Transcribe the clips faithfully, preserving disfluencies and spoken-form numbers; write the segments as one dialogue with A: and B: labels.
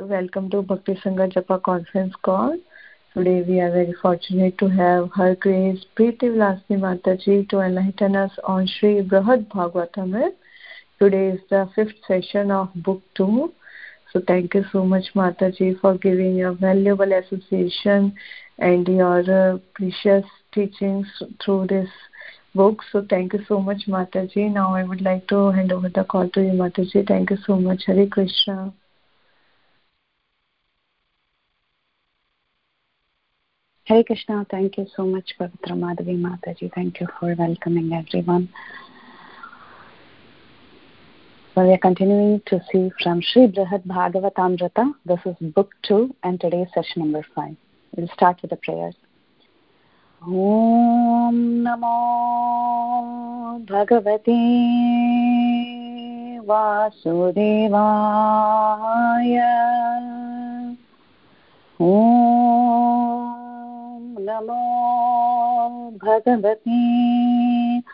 A: Welcome to Bhakti Sangha Japa conference call. Today we are very fortunate to have Her Grace Preeti Vilasini Mataji to enlighten us on Sri Brihad Bhagavatamrita. Today is the fifth session of Book two. So thank you so much Mataji for giving your valuable association and your uh, precious teachings through this book. So thank you so much Mataji. Now I would like to hand over the call to you Mataji. Thank you so much. Hare Krishna.
B: Hare Krishna, thank you so much, Pavitra Madhavi Mataji. Thank you for welcoming everyone. So we are continuing to see from Sri Brihad Bhagavatamrita. This is book two and today's session number five. We'll start with the prayers. Om Namo Bhagavate Vasudevaya. Om Namo Bhagavate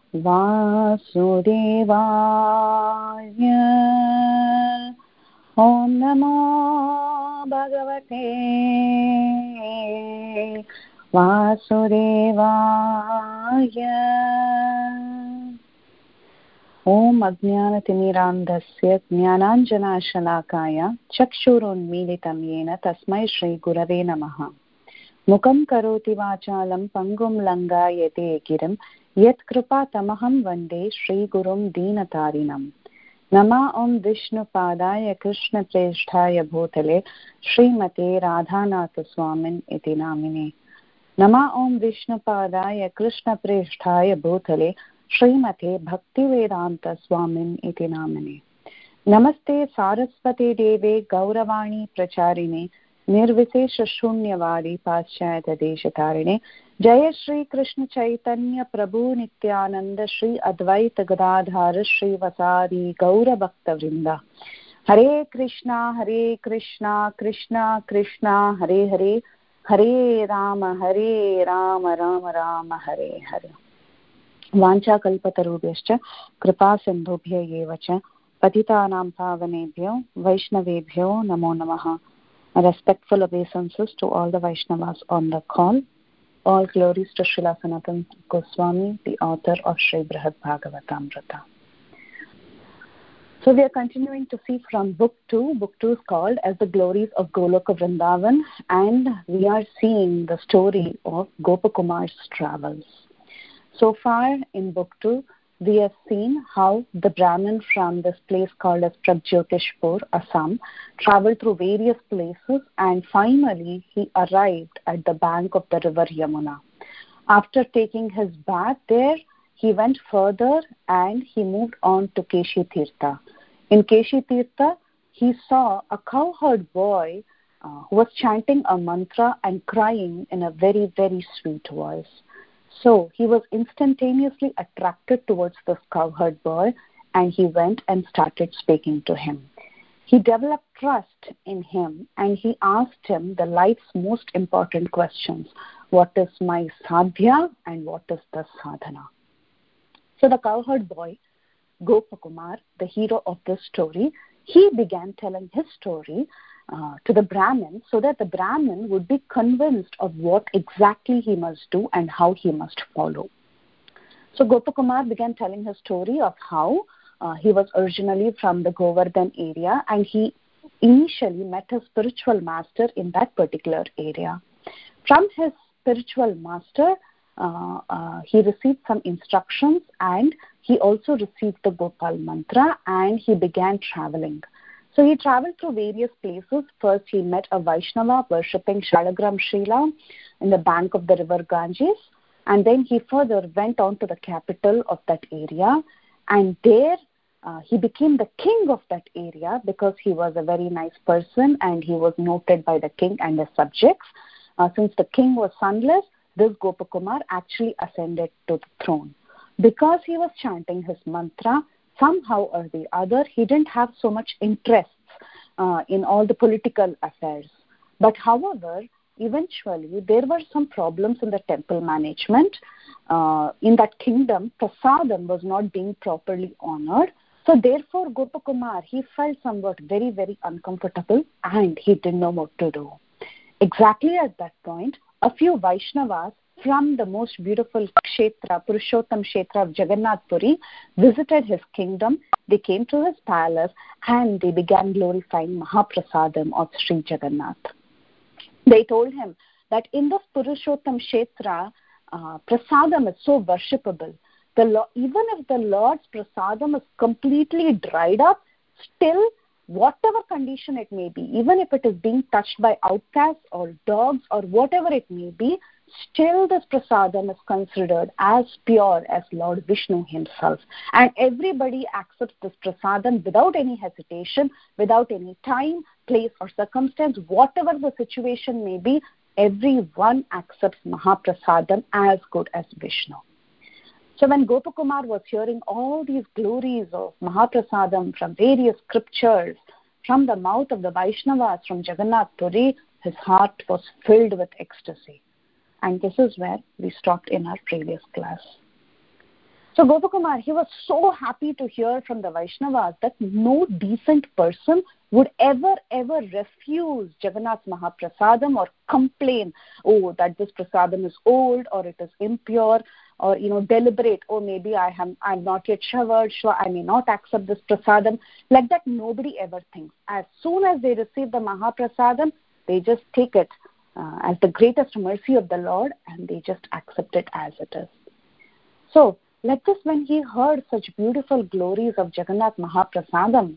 B: Vasudevaya. Om Namo Bhagavate Vasudevaya. Om Ajnanatimmirandasya Jnananjanashalakaya Chakshurunmilitam Yena Tasmai Shri Gurave Namaha. Mukam karoti vachalam pangum langayate girim yat kripa tamaham vande Shri Gurum Deenatarinam. Nama Om Vishnu Padaya Krishna Presthaya Bhutale Srimate Radhanatha Swamin iti namine. Nama Om Vishnu Padaya Krishna Presthaya Bhutale Srimate Bhaktivedanta Swamin iti namine. Namaste Saraswate Deve Gauravani Pracharine Nirvishesha Shunyavadi Paschayata Deshatarine. Jaya Shri Krishna Chaitanya Prabhu Nityananda Shri Advaita Gadadhara Shri Vasadi Gaura Bhakta Vrinda. Hare Krishna Hare Krishna Krishna Krishna Hare Hare Hare Rama Hare Rama Rama Rama Hare Hare. Vancha kalpatarubhyascha kripa sindhubhya eva cha patitanam pavanebhyo vaishnavebhyo namo namaha. A respectful obeisances to all the Vaishnavas on the call. All glories to Srila Sanatana Goswami, the author of Sri Brihad Bhagavatamrita. So we are continuing to see from book two. Book two is called as the glories of Goloka Vrindavan, and we are seeing the story of Gopakumar's travels. So far in book two, we have seen how the Brahmin from this place called as Pragjyotishpur, Assam, traveled through various places and finally he arrived at the bank of the river Yamuna. After taking his bath there, he went further and he moved on to Keshi Tirtha. In Keshi Tirtha, he saw a cowherd boy uh, who was chanting a mantra and crying in a very, very sweet voice. So he was instantaneously attracted towards this cowherd boy and he went and started speaking to him. He developed trust in him and he asked him the life's most important questions. What is my sadhya and what is the sadhana? So the cowherd boy, Gopakumar, the hero of this story, he began telling his story Uh, to the Brahmin so that the Brahmin would be convinced of what exactly he must do and how he must follow. So Gopakumar began telling his story of how uh, he was originally from the Govardhan area and he initially met his spiritual master in that particular area. From his spiritual master, uh, uh, he received some instructions and he also received the Gopal mantra and he began traveling. So he traveled through various places. First, he met a Vaishnava worshipping Shalagram Srila in the bank of the river Ganges. And then he further went on to the capital of that area. And there, uh, he became the king of that area because he was a very nice person and he was noted by the king and the subjects. Uh, since the king was sonless, this Gopakumar actually ascended to the throne. Because he was chanting his mantra, somehow or the other, he didn't have so much interest uh, in all the political affairs. But however, eventually, there were some problems in the temple management. Uh, in that kingdom, prasadam was not being properly honored. So therefore, Gopakumar, he felt somewhat very, very uncomfortable and he didn't know what to do. Exactly at that point, a few Vaishnavas from the most beautiful Kshetra, Purushottam Kshetra of Jagannath Puri, visited his kingdom. They came to his palace and they began glorifying Mahaprasadam of Sri Jagannath. They told him that in this Purushottam Kshetra, uh, Prasadam is so worshipable. The Lord, even if the Lord's Prasadam is completely dried up, still, whatever condition it may be, even if it is being touched by outcasts or dogs or whatever it may be, still this Prasadam is considered as pure as Lord Vishnu himself. And everybody accepts this Prasadam without any hesitation, without any time, place or circumstance, whatever the situation may be, everyone accepts Mahaprasadam as good as Vishnu. So when Gopakumar was hearing all these glories of Mahaprasadam from various scriptures, from the mouth of the Vaishnavas from Jagannath Puri, his heart was filled with ecstasy. And this is where we stopped in our previous class. So Gopakumar, he was so happy to hear from the Vaishnavas that no decent person would ever, ever refuse Jagannath's Mahaprasadam or complain, oh, that this prasadam is old or it is impure, or, you know, deliberate, oh, maybe I am, I'm not yet showered, so I may not accept this prasadam. Like that, nobody ever thinks. As soon as they receive the Mahaprasadam, they just take it uh, as the greatest mercy of the Lord and they just accept it as it is. So, like this, when he heard such beautiful glories of Jagannath Mahaprasadam,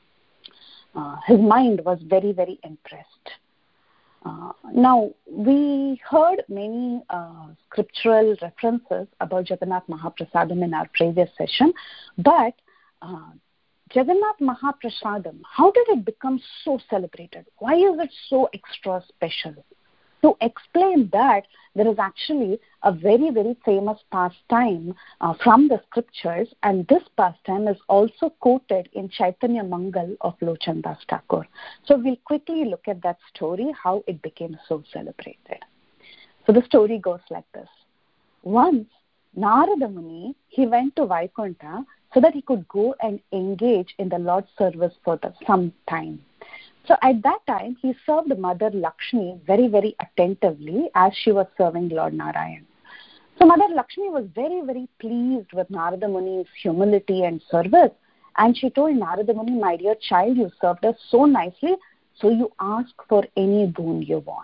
B: uh, his mind was very, very impressed. Uh, now, we heard many uh, scriptural references about Jagannath Mahaprasadam in our previous session, but uh, Jagannath Mahaprasadam, how did it become so celebrated? Why is it so extra special? To explain that, there is actually a very, very famous pastime uh, from the scriptures, and this pastime is also quoted in Chaitanya Mangal of Lochan Das Thakur. So we'll quickly look at that story, how it became so celebrated. So the story goes like this. Once, Narada Muni, he went to Vaikuntha so that he could go and engage in the Lord's service for the, some time. So at that time, he served Mother Lakshmi very, very attentively as she was serving Lord Narayan. So Mother Lakshmi was very, very pleased with Narada Muni's humility and service. And she told Narada Muni, my dear child, you served us so nicely, so you ask for any boon you want.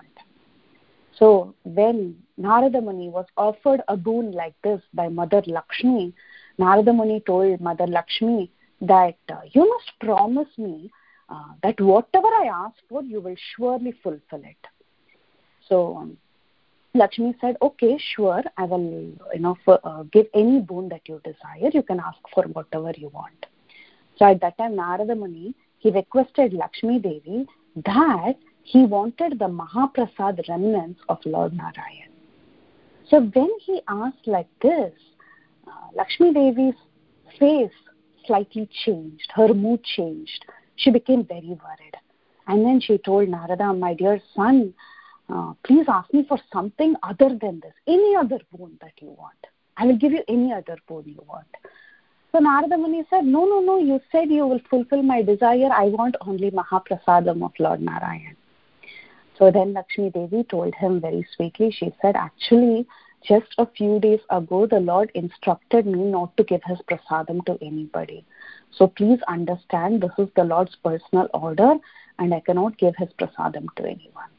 B: So when Narada Muni was offered a boon like this by Mother Lakshmi, Narada Muni told Mother Lakshmi that uh, you must promise me Uh, that whatever I ask for, you will surely fulfill it. So um, Lakshmi said, okay, sure, I will, you know, for, uh, give any boon that you desire. You can ask for whatever you want. So at that time, Narada Muni, he requested Lakshmi Devi that he wanted the Mahaprasad remnants of Lord Narayan. So when he asked like this, uh, Lakshmi Devi's face slightly changed. Her mood changed. She became very worried. And then she told Narada, my dear son, uh, please ask me for something other than this, any other boon that you want. I will give you any other boon you want. So Narada Muni said, no, no, no, you said you will fulfill my desire. I want only Mahaprasadam of Lord Narayan. So then Lakshmi Devi told him very sweetly, she said, actually, just a few days ago, the Lord instructed me not to give his prasadam to anybody. So please understand, this is the Lord's personal order and I cannot give his prasadam to anyone.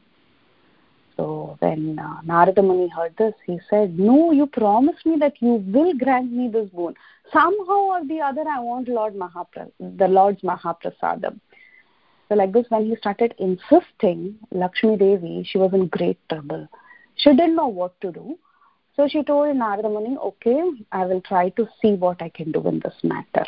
B: So when uh, Narada Muni heard this, he said, no, you promised me that you will grant me this boon. Somehow or the other, I want Lord Mahapra- the Lord's Mahaprasadam. So like this, when he started insisting, Lakshmi Devi, she was in great trouble. She didn't know what to do. So she told Narada Muni, okay, I will try to see what I can do in this matter.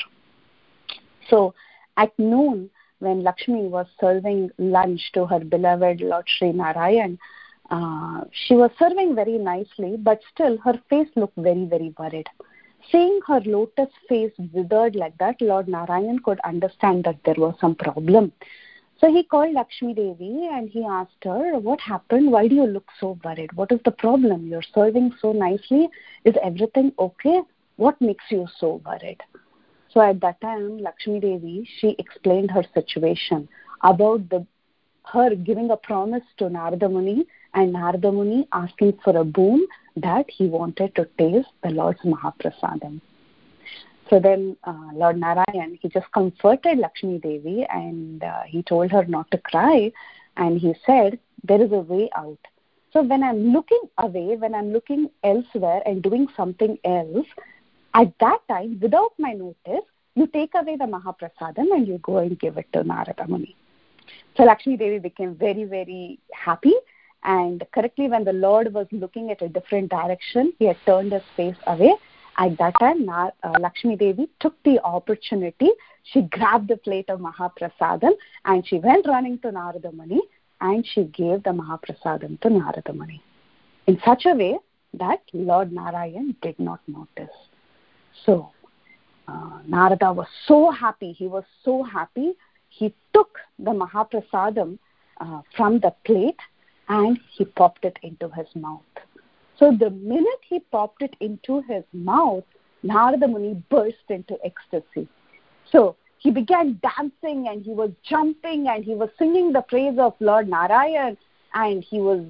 B: So at noon, when Lakshmi was serving lunch to her beloved Lord Sri Narayan, uh, she was serving very nicely, but still her face looked very, very worried. Seeing her lotus face withered like that, Lord Narayan could understand that there was some problem. So he called Lakshmi Devi and he asked her, what happened? Why do you look so worried? What is the problem? You're serving so nicely. Is everything okay? What makes you so worried? So at that time, Lakshmi Devi, she explained her situation about the her giving a promise to Narada Muni and Narada Muni asking for a boon that he wanted to taste the Lord's Mahaprasadam. So then uh, Lord Narayan, he just comforted Lakshmi Devi and uh, he told her not to cry, and he said, there is a way out. So when I'm looking away, when I'm looking elsewhere and doing something else, at that time, without my notice, you take away the Mahaprasadam and you go and give it to Narada Muni. So Lakshmi Devi became very, very happy, and correctly when the Lord was looking at a different direction, he had turned his face away. At that time, uh, Lakshmi Devi took the opportunity. She grabbed the plate of Mahaprasadam and she went running to Narada Muni and she gave the Mahaprasadam to Narada Muni in such a way that Lord Narayan did not notice. So uh, Narada was so happy. He was so happy. He took the Mahaprasadam uh, from the plate and he popped it into his mouth. So the minute he popped it into his mouth, Narada Muni burst into ecstasy. So he began dancing and he was jumping and he was singing the praise of Lord Narayan, and he was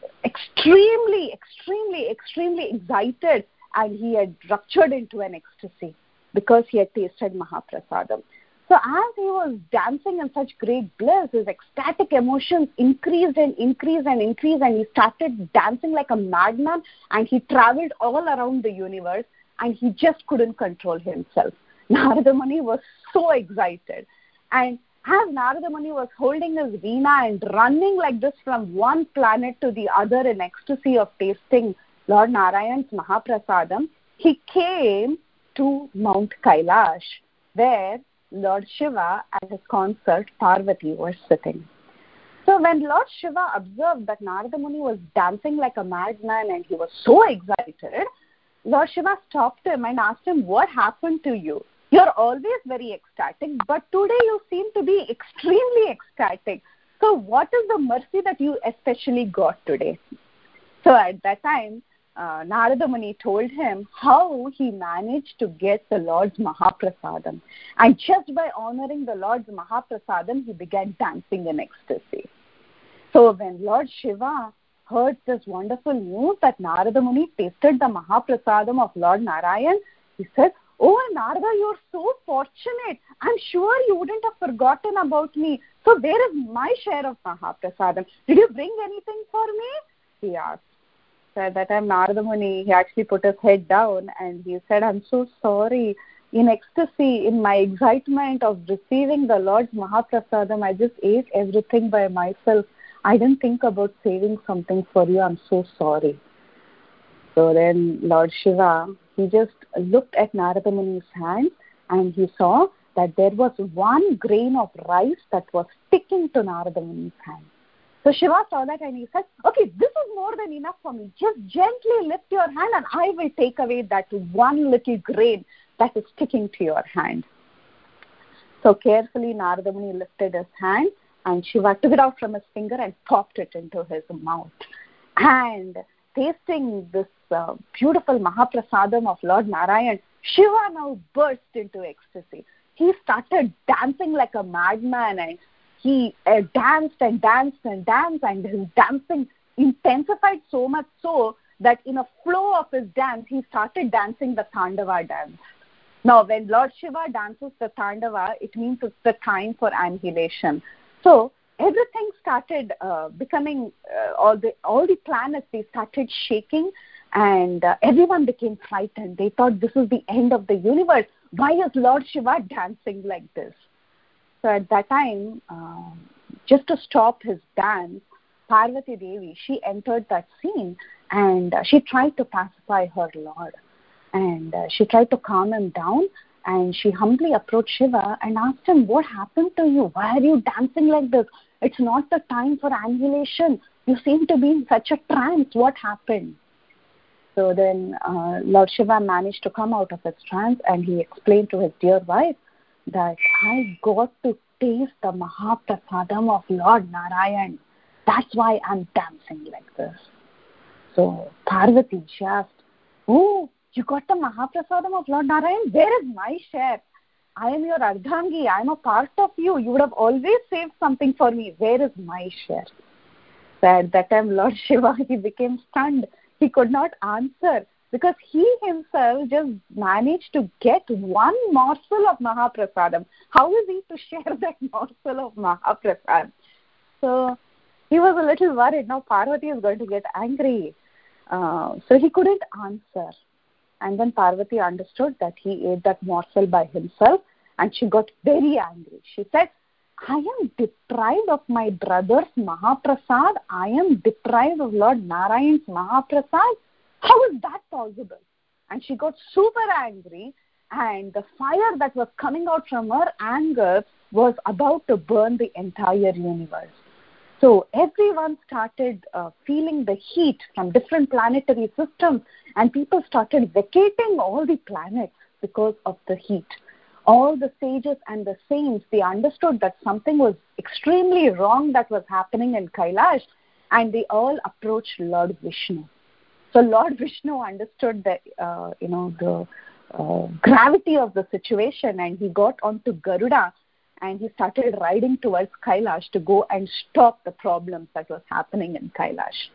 B: extremely, extremely, extremely excited, and he had ruptured into an ecstasy because he had tasted Mahaprasadam. So as he was dancing in such great bliss, his ecstatic emotions increased and increased and increased, and he started dancing like a madman, and he traveled all around the universe, and he just couldn't control himself. Narada Muni was so excited. And as Narada Muni was holding his veena and running like this from one planet to the other in ecstasy of tasting Lord Narayan's Mahaprasadam, he came to Mount Kailash, where Lord Shiva and his consort Parvati were sitting. So when Lord Shiva observed that Narada Muni was dancing like a madman and he was so excited, Lord Shiva stopped him and asked him, what happened to you? You're always very ecstatic, but today you seem to be extremely ecstatic. So what is the mercy that you especially got today? So at that time, Uh, Narada Muni told him how he managed to get the Lord's Mahaprasadam. And just by honoring the Lord's Mahaprasadam, he began dancing in ecstasy. So when Lord Shiva heard this wonderful news that Narada Muni tasted the Mahaprasadam of Lord Narayan, he said, oh Narada, you're so fortunate. I'm sure you wouldn't have forgotten about me. So where is my share of Mahaprasadam? Did you bring anything for me? He asked. So at that time, Narada Muni, he actually put his head down and he said, I'm so sorry. In ecstasy, in my excitement of receiving the Lord's Mahaprasadam, I just ate everything by myself. I didn't think about saving something for you. I'm so sorry. So then Lord Shiva, he just looked at Narada Muni's hand and he saw that there was one grain of rice that was sticking to Narada Muni's hand. So Shiva saw that and he said, okay, this is more than enough for me. Just gently lift your hand and I will take away that one little grain that is sticking to your hand. So carefully Narada Muni lifted his hand and Shiva took it out from his finger and popped it into his mouth. And tasting this uh, beautiful Mahaprasadam of Lord Narayan, Shiva now burst into ecstasy. He started dancing like a madman, and he uh, danced and danced and danced, and his dancing intensified so much so that in a flow of his dance, he started dancing the Tandava dance. Now, when Lord Shiva dances the Tandava, it means it's the time for annihilation. So everything started uh, becoming, uh, all the all the planets, they started shaking, and uh, everyone became frightened. They thought this is the end of the universe. Why is Lord Shiva dancing like this? So at that time, uh, just to stop his dance, Parvati Devi, she entered that scene and uh, she tried to pacify her Lord. And uh, she tried to calm him down, and she humbly approached Shiva and asked him, what happened to you? Why are you dancing like this? It's not the time for annihilation. You seem to be in such a trance. What happened? So then uh, Lord Shiva managed to come out of his trance, and he explained to his dear wife that I got to taste the Mahaprasadam of Lord Narayan. That's why I'm dancing like this. So Parvati, she asked, oh, you got the Mahaprasadam of Lord Narayan? Where is my share? I am your Ardhangi. I am a part of you. You would have always saved something for me. Where is my share? So at that time, Lord Shiva, he became stunned. He could not answer because he himself just managed to get one morsel of Mahaprasadam. How is he to share that morsel of Mahaprasad? So he was a little worried. Now Parvati is going to get angry. Uh, so he couldn't answer. And then Parvati understood that he ate that morsel by himself, and she got very angry. She said, I am deprived of my brother's Mahaprasad. I am deprived of Lord Narayan's Mahaprasad. How is that possible? And she got super angry, and the fire that was coming out from her anger was about to burn the entire universe. So everyone started uh, feeling the heat from different planetary systems, and people started vacating all the planets because of the heat. All the sages and the saints, they understood that something was extremely wrong that was happening in Kailash, and they all approached Lord Vishnu. So Lord Vishnu understood the, uh, you know, the uh, gravity of the situation, and he got onto Garuda, and he started riding towards Kailash to go and stop the problems that was happening in Kailash.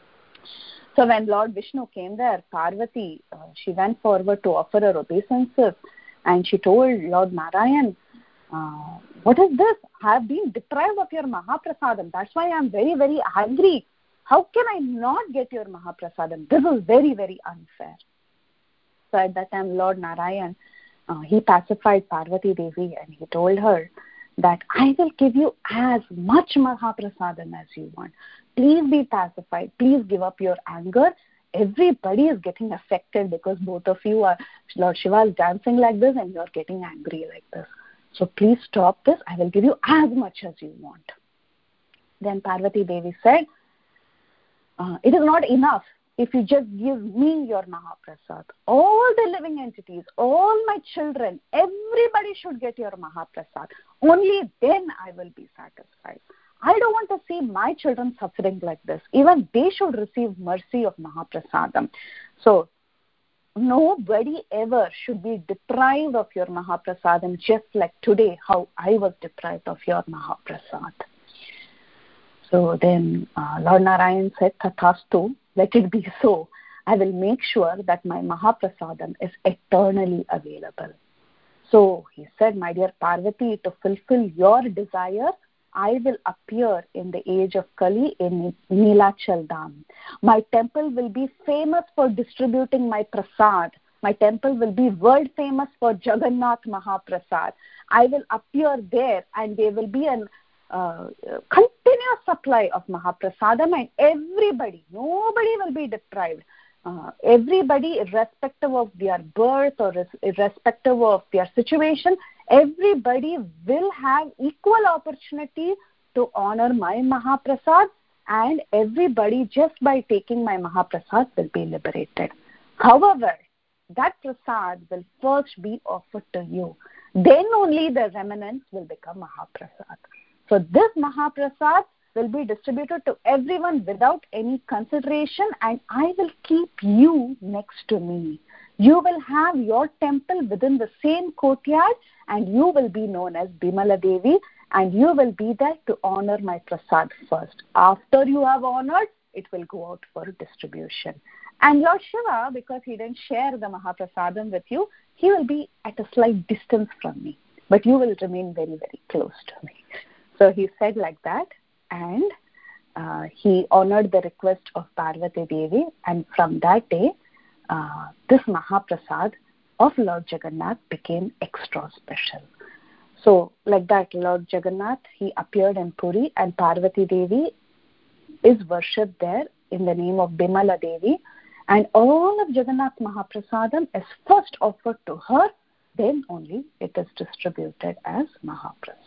B: So when Lord Vishnu came there, Parvati, uh, she went forward to offer her obeisances, and she told Lord Narayan, uh, what is this? I have been deprived of your Mahaprasadam. That's why I am very, very angry. How can I not get your Mahaprasadam? This is very, very unfair. So at that time, Lord Narayan, uh, he pacified Parvati Devi, and he told her that I will give you as much Mahaprasadam as you want. Please be pacified. Please give up your anger. Everybody is getting affected because both of you are, Lord Shiva is dancing like this and you are getting angry like this. So please stop this. I will give you as much as you want. Then Parvati Devi said, uh, it is not enough if you just give me your Mahaprasad. All the living entities, all my children, everybody should get your Mahaprasad. Only then I will be satisfied. I don't want to see my children suffering like this. Even they should receive mercy of Mahaprasadam. So, nobody ever should be deprived of your Mahaprasadam, just like today, how I was deprived of your Mahaprasad. So then uh, Lord Narayan said, Tathastu, let it be so. I will make sure that my Mahaprasadam is eternally available. So he said, my dear Parvati, to fulfill your desire, I will appear in the age of Kali in Nilachal Dham. My temple will be famous for distributing my prasad. My temple will be world famous for Jagannath Mahaprasad. I will appear there, and there will be an uh, continuous supply of Mahaprasadam, and everybody, nobody will be deprived. Uh, everybody, irrespective of their birth or irrespective of their situation, everybody will have equal opportunity to honor my Mahaprasad, and everybody, just by taking my Mahaprasad, will be liberated. However, that prasad will first be offered to you. Then only the remnants will become Mahaprasad. So this Mahaprasad will be distributed to everyone without any consideration, and I will keep you next to me. You will have your temple within the same courtyard, and you will be known as Bimala Devi, and you will be there to honor my prasad first. After you have honored, it will go out for distribution. And Lord Shiva, because he didn't share the Mahaprasadam with you, he will be at a slight distance from me, but you will remain very, very close to me. So he said like that, and uh, he honored the request of Parvati Devi, and from that day, uh, this Mahaprasad of Lord Jagannath became extra special. So like that, Lord Jagannath, he appeared in Puri, and Parvati Devi is worshipped there in the name of Bimala Devi, and all of Jagannath Mahaprasadam is first offered to her, then only it is distributed as Mahaprasad.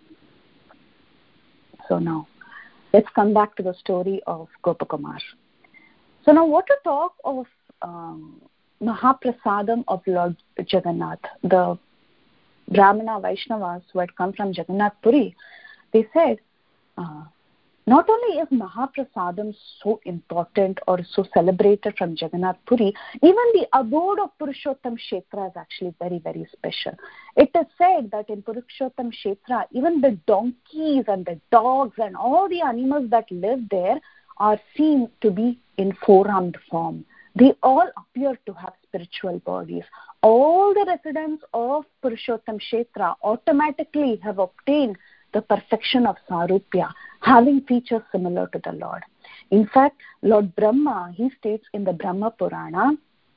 B: So now, let's come back to the story of Gopakumar. So now, what to talk of um, Mahaprasadam of Lord Jagannath? The Brahmana Vaishnavas who had come from Jagannath Puri, they said, uh, Not only is Mahaprasadam so important or so celebrated from Jagannath Puri, even the abode of Purushottam Kshetra is actually very, very special. It is said that in Purushottam Kshetra, even the donkeys and the dogs and all the animals that live there are seen to be in four-armed form. They all appear to have spiritual bodies. All the residents of Purushottam Kshetra automatically have obtained the perfection of Sarupya, having features similar to the Lord. In fact, Lord Brahma, he states in the Brahma Purana,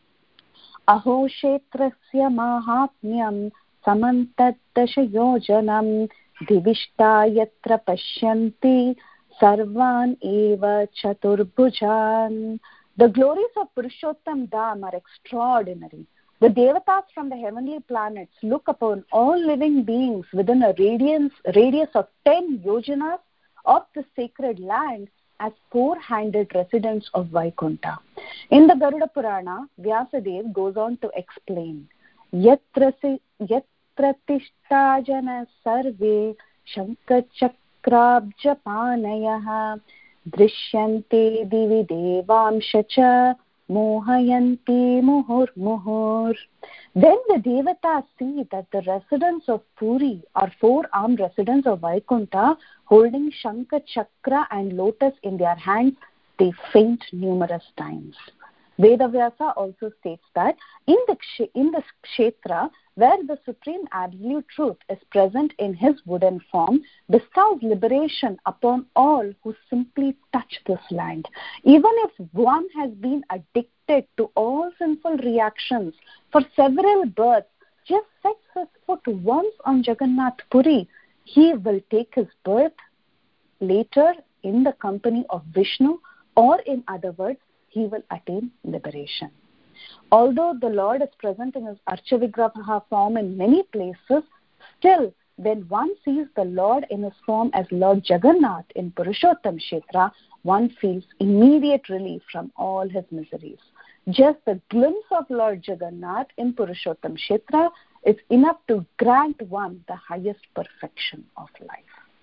B: Aho Kshetrasya Mahatmyam Samantadasha Yojanam Divishta Yatra Pashyanti Sarvan Eva Chaturbhujan. The glories of Purushottam Dham are extraordinary. The devatas from the heavenly planets look upon all living beings within a radiance, radius of ten yojanas of the sacred land as four-handed residents of Vaikuntha. In the Garuda Purana, Vyasadeva goes on to explain, Yatra tishtajana sarve shankachakra panayah drishyante divi devamsha cha mohayanti muhur muhur. Then the devatas see that the residents of Puri are four-armed residents of Vaikuntha holding Shankha Chakra and lotus in their hands. They faint numerous times. Vedavyasa also states that in the, in the Kshetra, where the Supreme Absolute Truth is present in his wooden form, bestows liberation upon all who simply touch this land. Even if one has been addicted to all sinful reactions for several births, just sets his foot once on Jagannath Puri, he will take his birth later in the company of Vishnu, or in other words, he will attain liberation. Although the Lord is present in his Archavigraha form in many places, still when one sees the Lord in his form as Lord Jagannath in Purushottam Kshetra, one feels immediate relief from all his miseries. Just the glimpse of Lord Jagannath in Purushottam Kshetra is enough to grant one the highest perfection of life.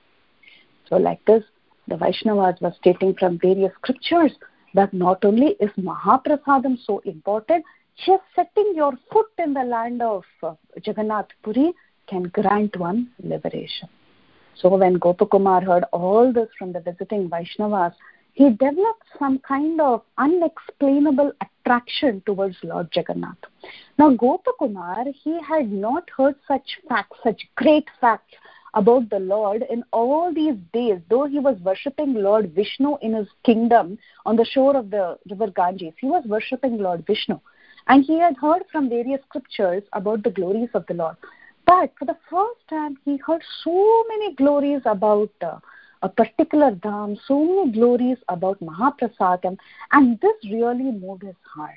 B: So like this, the Vaishnavas were stating from various scriptures that not only is Mahaprasadam so important, just setting your foot in the land of uh, Jagannath Puri can grant one liberation. So when Gopakumar heard all this from the visiting Vaishnavas, he developed some kind of unexplainable attraction towards Lord Jagannath. Now Gopakumar, he had not heard such facts, such great facts about the Lord in all these days, though he was worshipping Lord Vishnu in his kingdom on the shore of the river Ganges. He was worshipping Lord Vishnu, and he had heard from various scriptures about the glories of the Lord. But for the first time, he heard so many glories about uh, a particular dham, so many glories about Mahaprasadam, and this really moved his heart.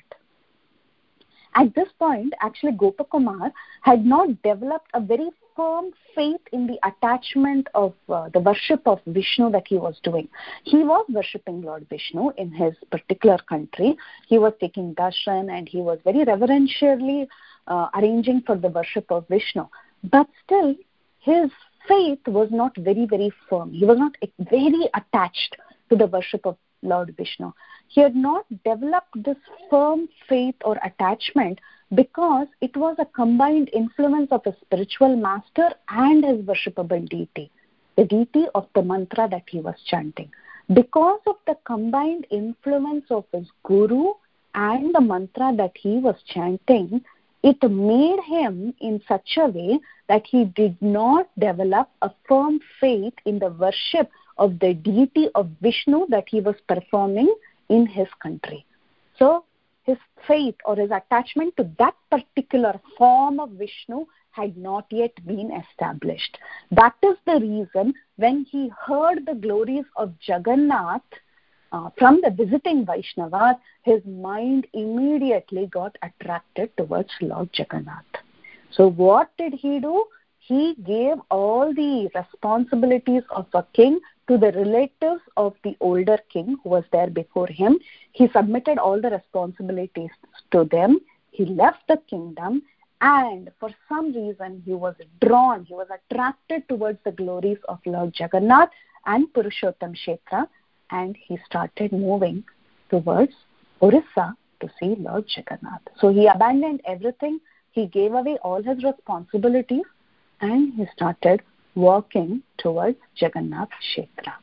B: At this point, actually, Gopakumar had not developed a very firm faith in the attachment of uh, the worship of Vishnu that he was doing. He was worshipping Lord Vishnu in his particular country. He was taking darshan and he was very reverentially uh, arranging for the worship of Vishnu. But still, his faith was not very, very firm. He was not very attached to the worship of Lord Vishnu. He had not developed this firm faith or attachment because it was a combined influence of a spiritual master and his worshipable deity, the deity of the mantra that he was chanting. Because of the combined influence of his guru and the mantra that he was chanting, it made him in such a way that he did not develop a firm faith in the worship of the deity of Vishnu that he was performing in his country. So his faith or his attachment to that particular form of Vishnu had not yet been established. That is the reason when he heard the glories of Jagannath uh, from the visiting Vaishnavas, his mind immediately got attracted towards Lord Jagannath. So what did he do? He gave all the responsibilities of a king to the relatives of the older king who was there before him. He submitted all the responsibilities to them. He left the kingdom, and for some reason he was drawn, he was attracted towards the glories of Lord Jagannath, and Purushottam Kshetra, and he started moving towards Orissa to see Lord Jagannath. So he abandoned everything, he gave away all his responsibilities, and he started walking towards Jagannath Kshetra.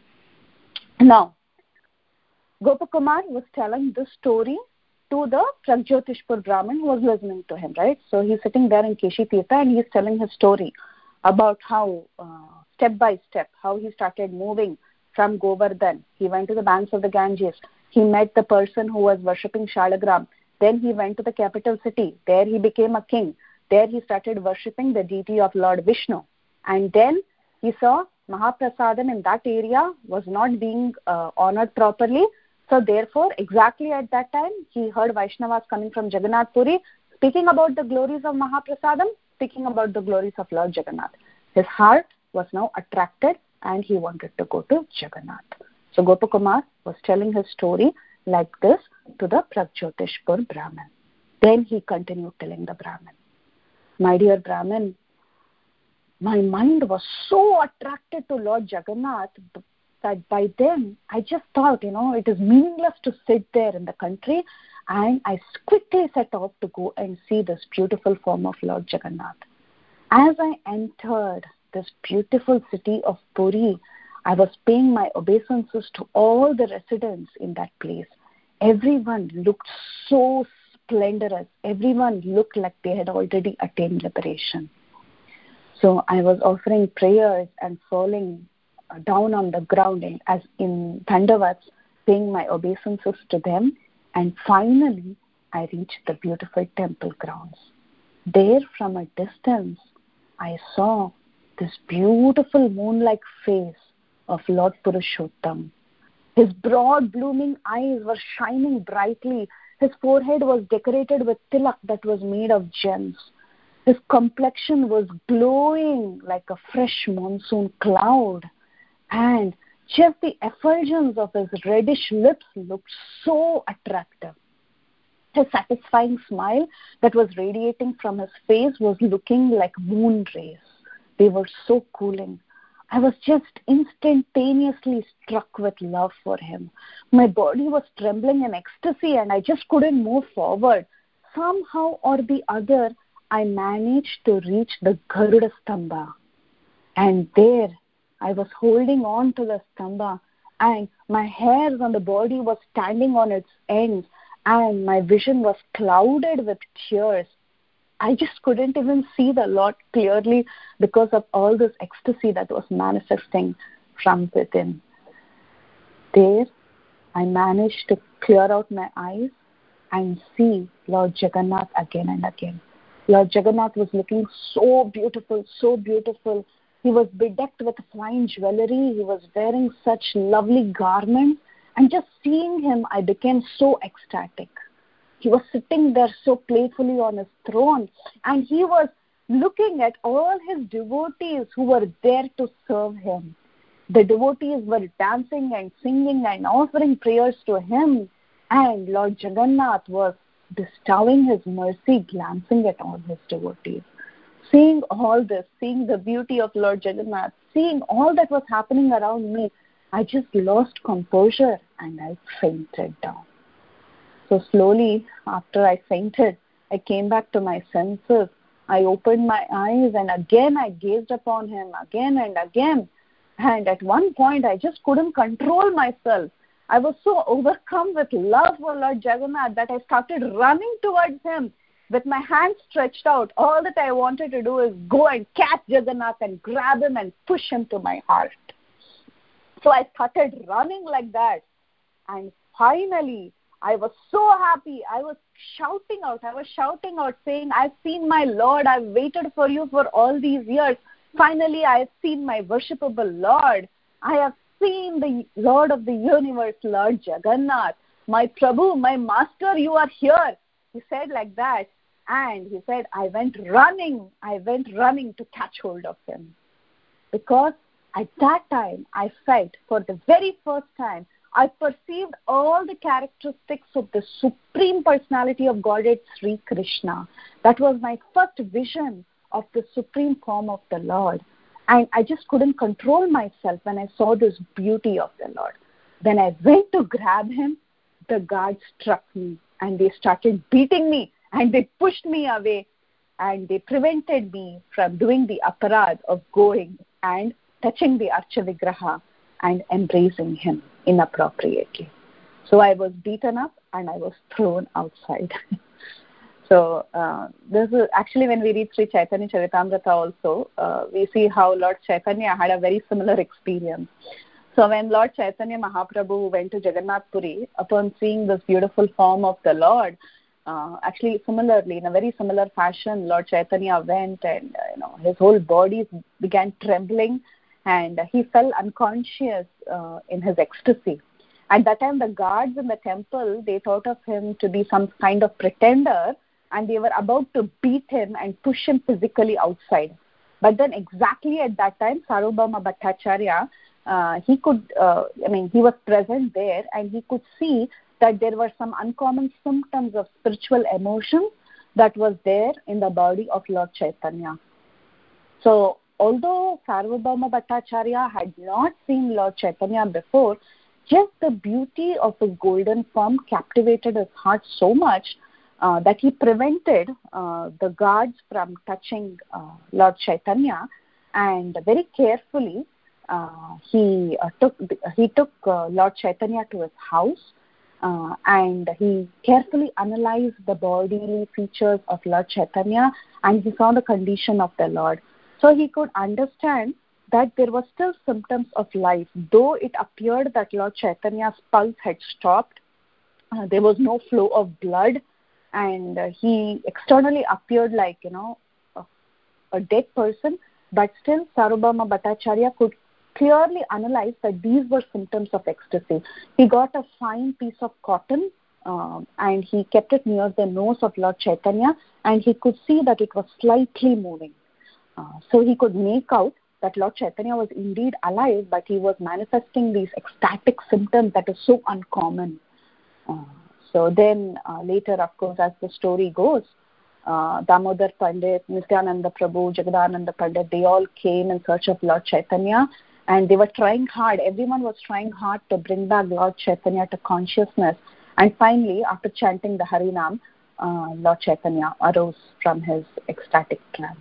B: Now, Gopakumar was telling this story to the Pragjyotishpur Brahmin who was listening to him, right? So he's sitting there in Keshi Tirtha and he's telling his story about how, uh, step by step, how he started moving from Govardhan. He went to the banks of the Ganges. He met the person who was worshipping Shalagram. Then he went to the capital city. There he became a king. There he started worshipping the deity of Lord Vishnu. And then he saw Mahaprasadam in that area was not being uh, honored properly. So therefore, exactly at that time, he heard Vaishnavas coming from Jagannath Puri, speaking about the glories of Mahaprasadam, speaking about the glories of Lord Jagannath. His heart was now attracted and he wanted to go to Jagannath. So Gopakumar was telling his story like this to the Pragjyotishpur Brahmin. Then he continued telling the Brahmin, my dear Brahmin, my mind was so attracted to Lord Jagannath that by then I just thought, you know, it is meaningless to sit there in the country, and I quickly set off to go and see this beautiful form of Lord Jagannath. As I entered this beautiful city of Puri, I was paying my obeisances to all the residents in that place. Everyone looked so splendorous. Everyone looked like they had already attained liberation. So I was offering prayers and falling down on the ground in, as in Dandavats, paying my obeisances to them, and finally I reached the beautiful temple grounds. There from a distance I saw this beautiful moon-like face of Lord Purushottam. His broad blooming eyes were shining brightly. His forehead was decorated with tilak that was made of gems. His complexion was glowing like a fresh monsoon cloud. And just the effulgence of his reddish lips looked so attractive. His satisfying smile that was radiating from his face was looking like moon rays. They were so cooling. I was just instantaneously struck with love for him. My body was trembling in ecstasy and I just couldn't move forward. Somehow or the other, I managed to reach the Garuda Stamba. And there, I was holding on to the stamba, and my hairs on the body was standing on its ends, and my vision was clouded with tears. I just couldn't even see the Lord clearly because of all this ecstasy that was manifesting from within. There, I managed to clear out my eyes and see Lord Jagannath again and again. Lord Jagannath was looking so beautiful, so beautiful. He was bedecked with fine jewelry. He was wearing such lovely garments. And just seeing him, I became so ecstatic. He was sitting there so playfully on his throne. And he was looking at all his devotees who were there to serve him. The devotees were dancing and singing and offering prayers to him. And Lord Jagannath was bestowing his mercy, glancing at all his devotees. Seeing all this, seeing the beauty of Lord Jagannath, seeing all that was happening around me, I just lost composure and I fainted down. So slowly, after I fainted, I came back to my senses. I opened my eyes and again I gazed upon him again and again. And at one point, I just couldn't control myself. I was so overcome with love for Lord Jagannath that I started running towards him. With my hands stretched out, all that I wanted to do is go and catch Jagannath and grab him and push him to my heart. So I started running like that. And finally, I was so happy. I was shouting out. I was shouting out saying, I've seen my Lord. I've waited for you for all these years. Finally, I have seen my worshipable Lord. I have seen the Lord of the universe, Lord Jagannath. My Prabhu, my Master, you are here. He said like that. And he said, I went running, I went running to catch hold of him. Because at that time, I felt for the very first time, I perceived all the characteristics of the Supreme Personality of Godhead, Sri Krishna. That was my first vision of the Supreme Form of the Lord. And I just couldn't control myself when I saw this beauty of the Lord. When I went to grab him, the guards struck me and they started beating me and they pushed me away and they prevented me from doing the aparad of going and touching the Archa Vigraha and embracing him inappropriately. So I was beaten up and I was thrown outside. So uh, this is actually when we read Sri Chaitanya Charitamrita also, uh, we see how Lord Chaitanya had a very similar experience. So when Lord Chaitanya Mahaprabhu went to Jagannath Puri, upon seeing this beautiful form of the Lord, uh, actually similarly, in a very similar fashion, Lord Chaitanya went and uh, you know his whole body began trembling and he fell unconscious uh, in his ecstasy. At that time, the guards in the temple, they thought of him to be some kind of pretender and they were about to beat him and push him physically outside. But then exactly at that time, Sarvabhauma Bhattacharya, uh, he could, uh, I mean, he was present there and he could see that there were some uncommon symptoms of spiritual emotion that was there in the body of Lord Chaitanya. So, although Sarvabhauma Bhattacharya had not seen Lord Chaitanya before, just the beauty of his golden form captivated his heart so much uh, that he prevented uh, the guards from touching uh, Lord Chaitanya, and very carefully uh, he uh, took he took uh, Lord Chaitanya to his house uh, and he carefully analyzed the bodily features of Lord Chaitanya and he saw the condition of the Lord. So he could understand that there were still symptoms of life, though it appeared that Lord Chaitanya's pulse had stopped. Uh, there was no flow of blood, and uh, he externally appeared like, you know, a, a dead person, but still Sarvabhauma Bhattacharya could clearly analyze that these were symptoms of ecstasy. He got a fine piece of cotton um, and he kept it near the nose of Lord Chaitanya, and he could see that it was slightly moving. Uh, so he could make out that Lord Chaitanya was indeed alive, but he was manifesting these ecstatic symptoms that is so uncommon. Uh, so then uh, later, of course, as the story goes, uh, Damodar Pandit, Nityananda Prabhu, Jagadananda Pandit, they all came in search of Lord Chaitanya and they were trying hard. Everyone was trying hard to bring back Lord Chaitanya to consciousness. And finally, after chanting the Harinam, uh, Lord Chaitanya arose from his ecstatic trance.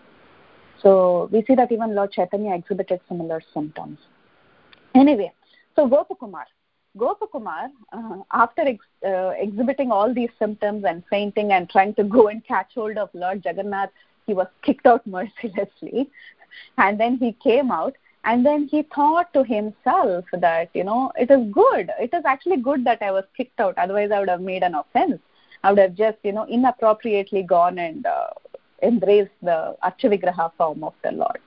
B: So we see that even Lord Chaitanya exhibited similar symptoms. Anyway, so Gopakumar. Gopakumar, uh, after ex- uh, exhibiting all these symptoms and fainting and trying to go and catch hold of Lord Jagannath, he was kicked out mercilessly. And then he came out and then he thought to himself that, you know, it is good. It is actually good that I was kicked out. Otherwise, I would have made an offense. I would have just, you know, inappropriately gone and uh, embrace the Archa Vigraha form of the Lord.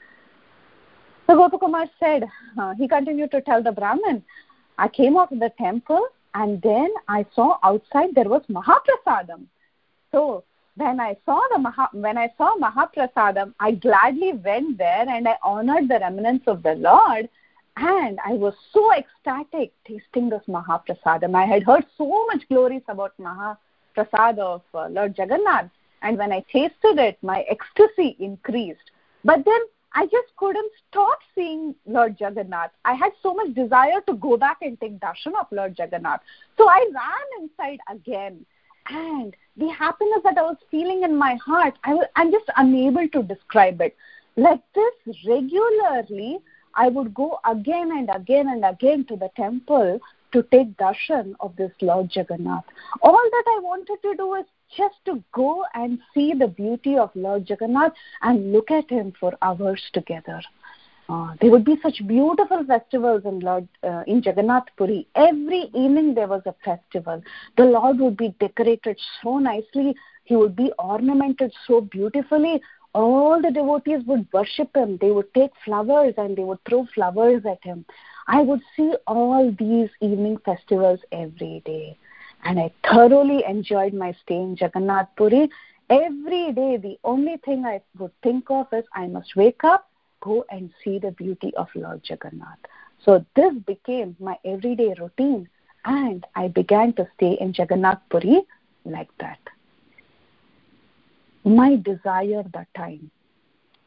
B: So Gopakumar said, uh, he continued to tell the Brahmin, I came out of the temple and then I saw outside there was Mahaprasadam. So when I saw the Maha, when I saw Mahaprasadam, I gladly went there and I honored the remnants of the Lord, and I was so ecstatic tasting this Mahaprasadam. I had heard so much glories about Mahaprasad of uh, Lord Jagannath. And when I tasted it, my ecstasy increased. But then I just couldn't stop seeing Lord Jagannath. I had so much desire to go back and take darshan of Lord Jagannath. So I ran inside again. And the happiness that I was feeling in my heart, I was, I'm just unable to describe it. Like this, regularly, I would go again and again and again to the temple to take darshan of this Lord Jagannath. All that I wanted to do is just to go and see the beauty of Lord Jagannath and look at him for hours together. Uh, there would be such beautiful festivals in Lord uh, in Jagannath Puri. Every evening there was a festival. The Lord would be decorated so nicely. He would be ornamented so beautifully. All the devotees would worship him. They would take flowers and they would throw flowers at him. I would see all these evening festivals every day. And I thoroughly enjoyed my stay in Jagannath Puri. Every day, the only thing I would think of is I must wake up, go and see the beauty of Lord Jagannath. So this became my everyday routine, and I began to stay in Jagannath Puri like that. My desire that time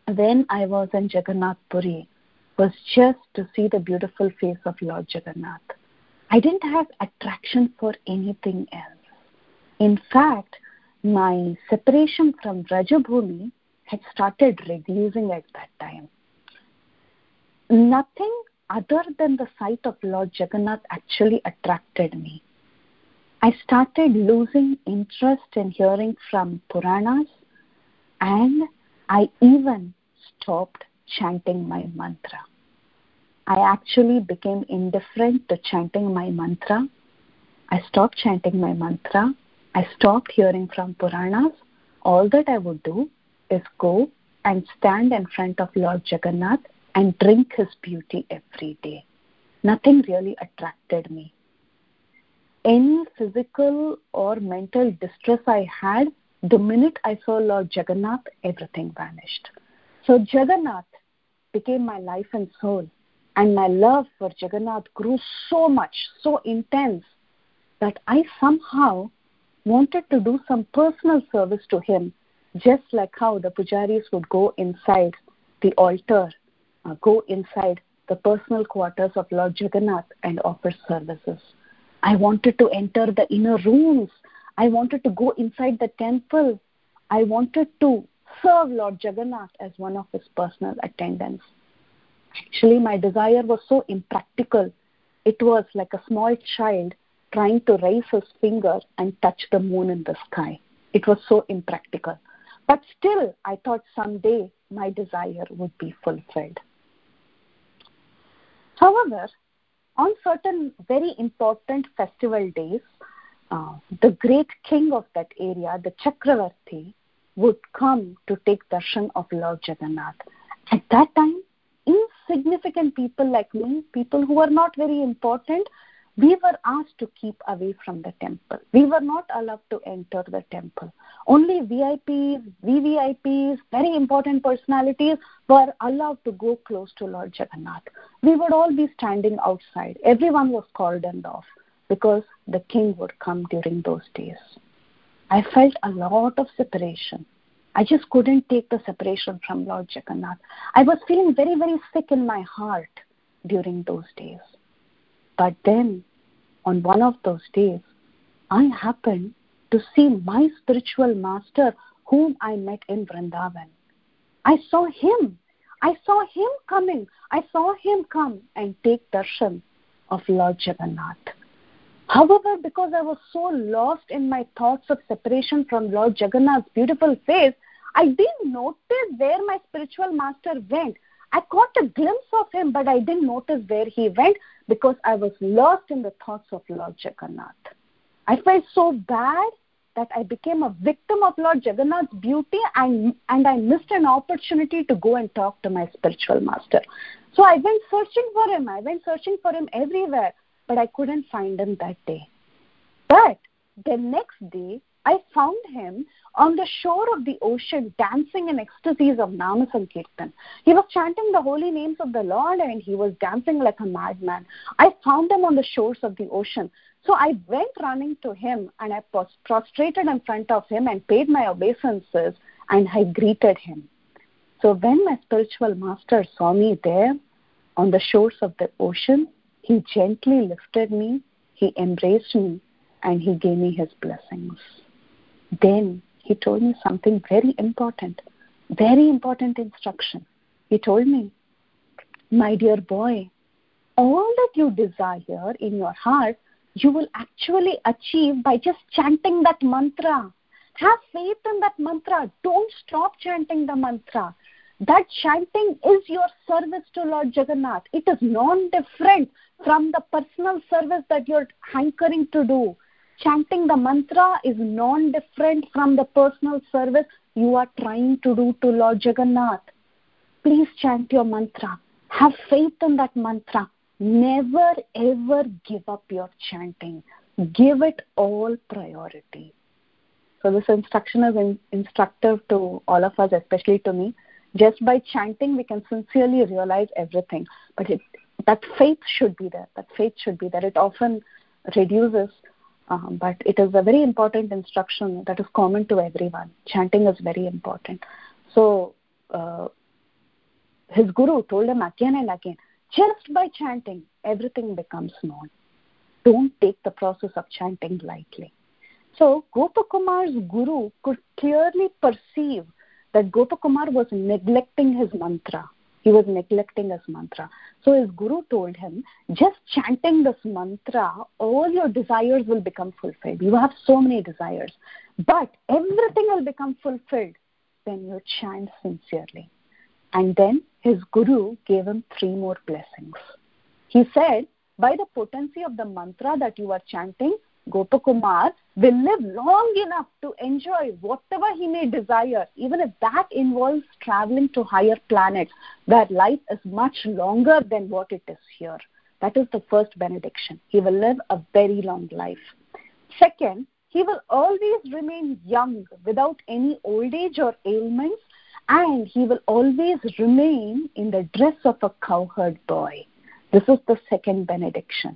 B: when I was in Jagannath Puri was just to see the beautiful face of Lord Jagannath. I didn't have attraction for anything else. In fact, my separation from Rajabhumi had started reducing at that time. Nothing other than the sight of Lord Jagannath actually attracted me. I started losing interest in hearing from Puranas, and I even stopped chanting my mantra. I actually became indifferent to chanting my mantra. I stopped chanting my mantra. I stopped hearing from Puranas. All that I would do is go and stand in front of Lord Jagannath and drink his beauty every day. Nothing really attracted me. Any physical or mental distress I had, the minute I saw Lord Jagannath, everything vanished. So Jagannath became my life and soul, and my love for Jagannath grew so much, so intense, that I somehow wanted to do some personal service to him, just like how the pujaris would go inside the altar, uh, go inside the personal quarters of Lord Jagannath and offer services. I wanted to enter the inner rooms. I wanted to go inside the temple. I wanted to serve Lord Jagannath as one of his personal attendants. Actually, my desire was so impractical. It was like a small child trying to raise his finger and touch the moon in the sky. It was so impractical. But still, I thought someday my desire would be fulfilled. However, on certain very important festival days, uh, the great king of that area, the Chakravarti, would come to take darshan of Lord Jagannath. At that time, insignificant people like me, people who were not very important, we were asked to keep away from the temple. We were not allowed to enter the temple. Only V I Ps, V V I Ps, very important personalities were allowed to go close to Lord Jagannath. We would all be standing outside. Everyone was cordoned off because the king would come during those days. I felt a lot of separation. I just couldn't take the separation from Lord Jagannath. I was feeling very, very sick in my heart during those days. But then, on one of those days, I happened to see my spiritual master whom I met in Vrindavan. I saw him. I saw him coming. I saw him come and take darshan of Lord Jagannath. However, because I was so lost in my thoughts of separation from Lord Jagannath's beautiful face, I didn't notice where my spiritual master went. I caught a glimpse of him, but I didn't notice where he went because I was lost in the thoughts of Lord Jagannath. I felt so bad that I became a victim of Lord Jagannath's beauty, and, and I missed an opportunity to go and talk to my spiritual master. So I went searching for him. I went searching for him everywhere, but I couldn't find him that day. But the next day, I found him on the shore of the ocean dancing in ecstasies of Nama Sankirtan. He was chanting the holy names of the Lord and he was dancing like a madman. I found him on the shores of the ocean. So I went running to him and I prostrated in front of him and paid my obeisances and I greeted him. So when my spiritual master saw me there on the shores of the ocean, he gently lifted me, he embraced me, and he gave me his blessings. Then he told me something very important, very important instruction. He told me, my dear boy, all that you desire in your heart, you will actually achieve by just chanting that mantra. Have faith in that mantra. Don't stop chanting the mantra. That chanting is your service to Lord Jagannath. It is non-different from the personal service that you're hankering to do. Chanting the mantra is non-different from the personal service you are trying to do to Lord Jagannath. Please chant your mantra. Have faith in that mantra. Never ever give up your chanting. Give it all priority. So this instruction is in, instructive to all of us, especially to me. Just by chanting, we can sincerely realize everything. But it, that faith should be there. That faith should be there. It often reduces, um, but it is a very important instruction that is common to everyone. Chanting is very important. So uh, his guru told him again and again, just by chanting, everything becomes known. Don't take the process of chanting lightly. So Gopakumar's guru could clearly perceive that Gopakumar was neglecting his mantra. He was neglecting his mantra. So his guru told him, just chanting this mantra, all your desires will become fulfilled. You have so many desires, but everything will become fulfilled when you chant sincerely. And then his guru gave him three more blessings. He said, by the potency of the mantra that you are chanting, Gopakumar will live long enough to enjoy whatever he may desire, even if that involves traveling to higher planets where life is much longer than what it is here. That is the first benediction. He will live a very long life. Second, he will always remain young without any old age or ailments, and he will always remain in the dress of a cowherd boy. This is the second benediction.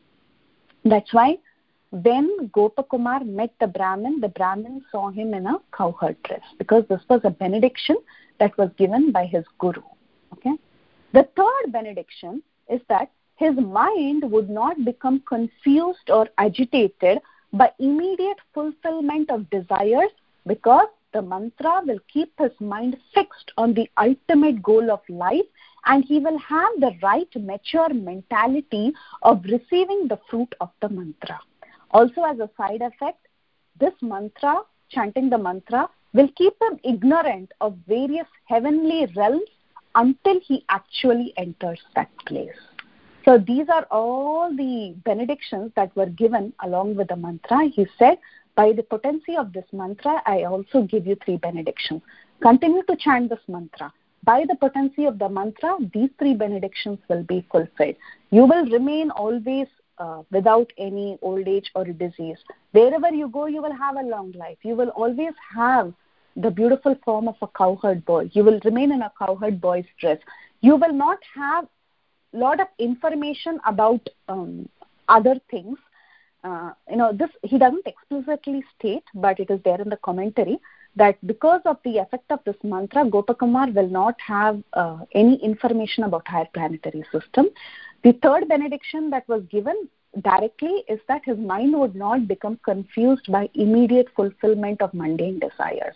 B: That's why when Gopakumar met the Brahmin, the Brahmin saw him in a cowherd dress, because this was a benediction that was given by his guru. Okay. The third benediction is that his mind would not become confused or agitated by immediate fulfillment of desires, because the mantra will keep his mind fixed on the ultimate goal of life, and he will have the right mature mentality of receiving the fruit of the mantra. Also, as a side effect, this mantra, chanting the mantra, will keep him ignorant of various heavenly realms until he actually enters that place. So these are all the benedictions that were given along with the mantra. He said, by the potency of this mantra, I also give you three benedictions. Continue to chant this mantra. By the potency of the mantra, these three benedictions will be fulfilled. You will remain always uh, without any old age or disease. Wherever you go, you will have a long life. You will always have the beautiful form of a cowherd boy. You will remain in a cowherd boy's dress. You will not have a lot of information about um, other things. Uh, you know, this he doesn't explicitly state, but it is there in the commentary, that because of the effect of this mantra, Gopakumar will not have uh, any information about higher planetary system. The third benediction that was given directly is that his mind would not become confused by immediate fulfillment of mundane desires.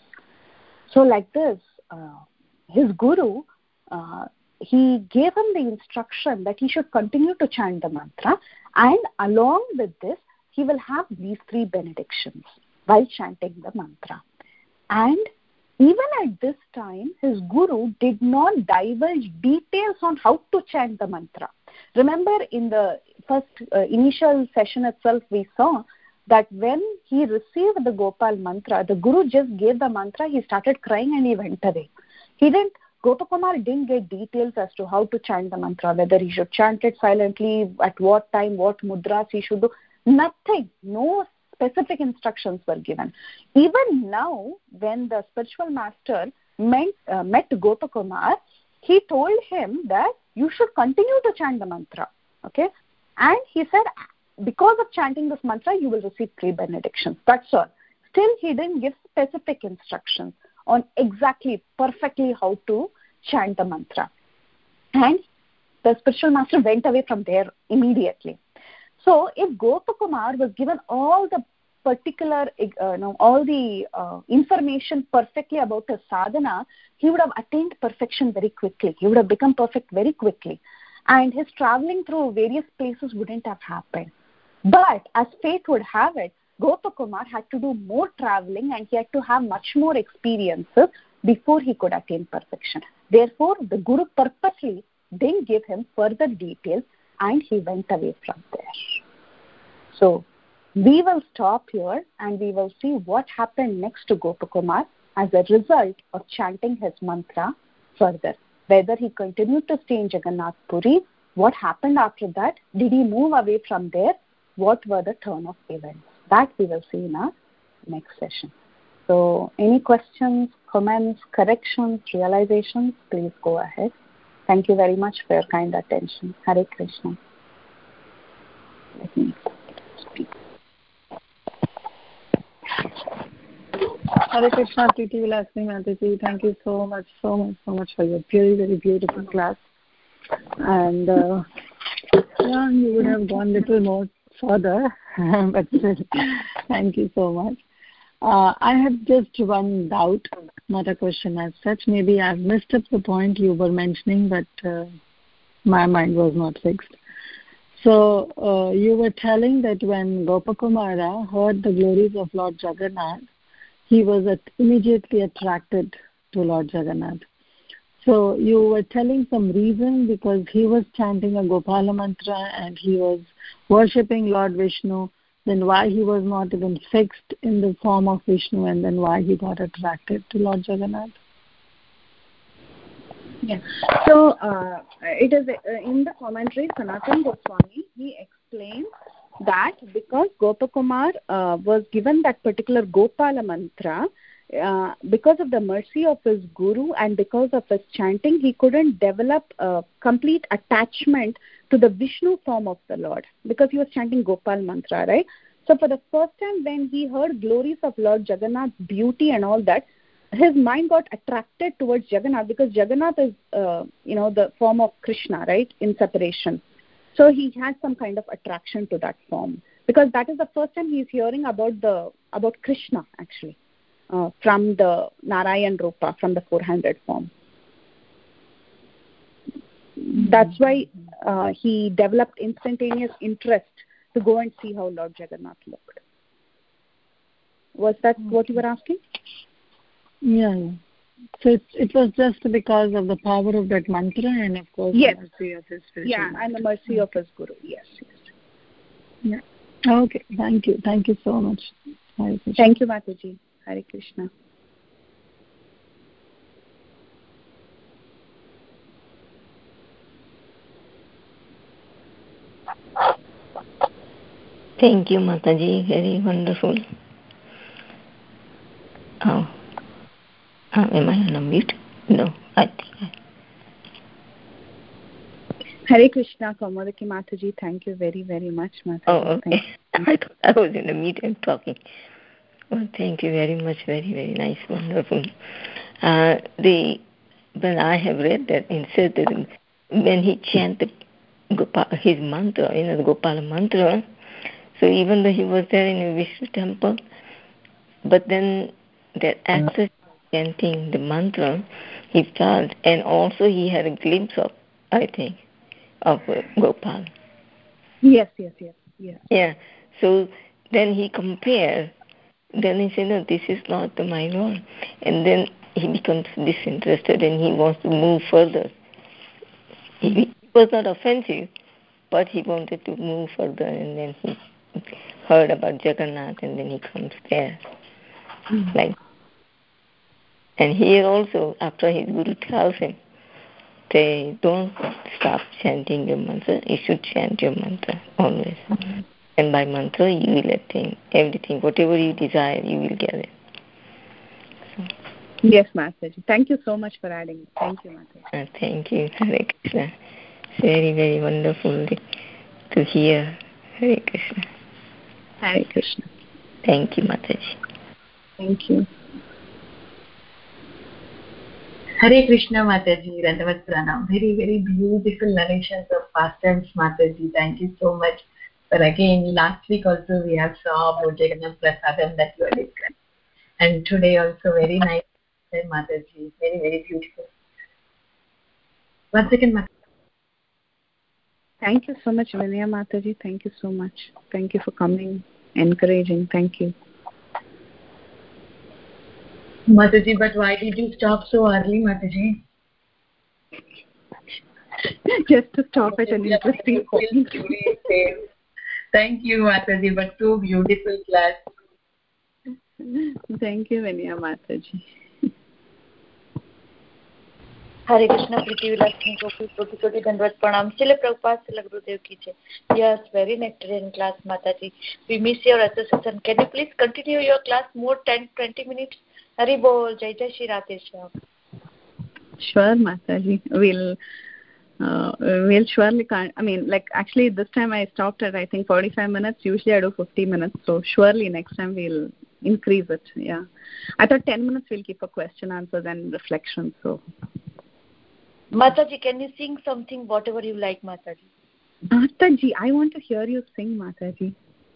B: So like this, uh, his guru, uh, he gave him the instruction that he should continue to chant the mantra, and along with this, he will have these three benedictions while chanting the mantra. And even at this time, his guru did not divulge details on how to chant the mantra. Remember, in the first uh, initial session itself, we saw that when he received the Gopal mantra, the guru just gave the mantra, he started crying and he went away. He didn't, Gopakumar didn't get details as to how to chant the mantra, whether he should chant it silently, at what time, what mudras he should do. Nothing, no specific instructions were given. Even now, when the spiritual master met, uh, met Gopakumar, he told him that you should continue to chant the mantra. Okay? And he said, because of chanting this mantra, you will receive three benedictions. That's all. Still, he didn't give specific instructions on exactly, perfectly how to chant the mantra. And the spiritual master went away from there immediately. So, if Gopakumar was given all the particular, uh, you know, all the uh, information perfectly about his sadhana, he would have attained perfection very quickly. He would have become perfect very quickly. And his traveling through various places wouldn't have happened. But as fate would have it, Gopakumar had to do more traveling and he had to have much more experiences before he could attain perfection. Therefore, the Guru purposely didn't give him further details and he went away from there. So, we will stop here and we will see what happened next to Gopakumar as a result of chanting his mantra further. Whether he continued to stay in Jagannath Puri, what happened after that, did he move away from there, what were the turn of events. That we will see in our next session. So, any questions, comments, corrections, realizations, please go ahead. Thank you very much for your kind attention. Hare Krishna. Let me speak.
A: Hare Krishna, Preeti Vilasini Mataji. Thank you so much, so much, so much for your very, very beautiful class. And uh, yeah, you would have gone a little more further, but still, thank you so much. Uh, I have just one doubt, not a question as such. Maybe I've missed up the point you were mentioning, but uh, my mind was not fixed. So uh, you were telling that when Gopakumara heard the glories of Lord Jagannath, he was at, immediately attracted to Lord Jagannath. So you were telling some reason because he was chanting a Gopala mantra and he was worshipping Lord Vishnu, then why he was not even fixed in the form of Vishnu, and then why he got attracted to Lord Jagannath?
B: Yeah. So uh, it is uh, in the commentary, Sanatana Goswami, he explains that because Gopakumar uh, was given that particular Gopala mantra, uh, because of the mercy of his guru and because of his chanting, he couldn't develop a complete attachment to the Vishnu form of the Lord because he was chanting Gopal mantra, right? So for the first time when he heard glories of Lord Jagannath's beauty and all that, his mind got attracted towards Jagannath because Jagannath is, uh, you know, the form of Krishna, right, in separation. So he had some kind of attraction to that form because that is the first time he is hearing about the about Krishna actually uh, from the Narayan Rupa, from the four-handed form. That's why uh, he developed instantaneous interest to go and see how Lord Jagannath looked. Was that what you were asking?
A: Yeah, yeah. So it, it was just because of the power of that mantra and of course
B: yes.
A: the mercy of his spiritual
B: Yeah,
A: master.
B: and the mercy of his guru. Yes, yes.
A: Yeah. Okay, thank you. Thank you so much. Hare Krishna.
B: Thank you, Mataji. Hare Krishna.
C: Thank you, Mataji. Very wonderful. Oh. Uh, am I on a mute? No, I think I...
B: Hare Krishna, Kaumudiki Mataji. Thank you very, very much, Mataji.
C: Oh, okay. I thought I was in a meeting talking. Well, thank you very much. Very, very nice. Wonderful. Uh, the when I have read that in certain, when he chanted Gopal, his mantra, you know, the Gopala mantra, so even though he was there in a Vishnu temple, but then that access chanting the mantra, he felt, and also he had a glimpse of, I think, of uh, Gopal.
B: Yes, yes, yes, yes.
C: Yeah. So then he compared. Then he said, "No, this is not the my Lord." And then he becomes disinterested and he wants to move further. He, it was not offensive, but he wanted to move further. And then he heard about Jagannath, and then he comes there. Mm-hmm. Like. And here also, after his guru tells him, they don't stop chanting your mantra. You should chant your mantra always. Mm-hmm. And by mantra, you will attain everything. Whatever you desire, you will get it. So.
B: Yes, Mataji. Thank you so much for adding. Thank you, Mataji.
C: Uh, thank you, Hare Krishna. It's very, very wonderful to hear. Hare Krishna.
B: Hare Krishna.
C: Thank you, Mataji.
B: Thank you.
D: Hare Krishna, Mataji, Randavat Pranam. Very, very beautiful narrations of pastimes, Mataji. Thank you so much. But again, last week also we have saw about Jagannath Prasadam that you are describing. And today also very nice, Mataji. Very, very beautiful. One second, Mataji.
B: Thank you so much, Vinaya Mataji. Thank you so much. Thank you for coming, encouraging. Thank you.
D: Mataji, but why did you stop so early, Mataji?
B: Just to stop at an interesting point.
D: Thank you, Mataji, but too beautiful class.
B: Thank you, Vinaya Mataji.
E: Hare Krishna, Preeti Vilasini, Gopal, Koti Koti Dandvat Pranam. Srila Prabhupada, Srila Gurudev ki jai. Yes, very nectarian class, Mataji. We miss your association. Can you please continue your class more ten to twenty minutes? Hari Bol, Jai Jai Shri Radhe Shyam.
B: Sure, Mataji. We'll uh, we'll surely can't. I mean, like actually this time I stopped at I think forty-five minutes. Usually I do fifty minutes. So surely next time we'll increase it. Yeah, I thought ten minutes we'll keep for question answers and reflection. So,
E: Mataji, can you sing something, whatever you like, Mataji?
B: Mataji, I want to hear you sing, Mataji.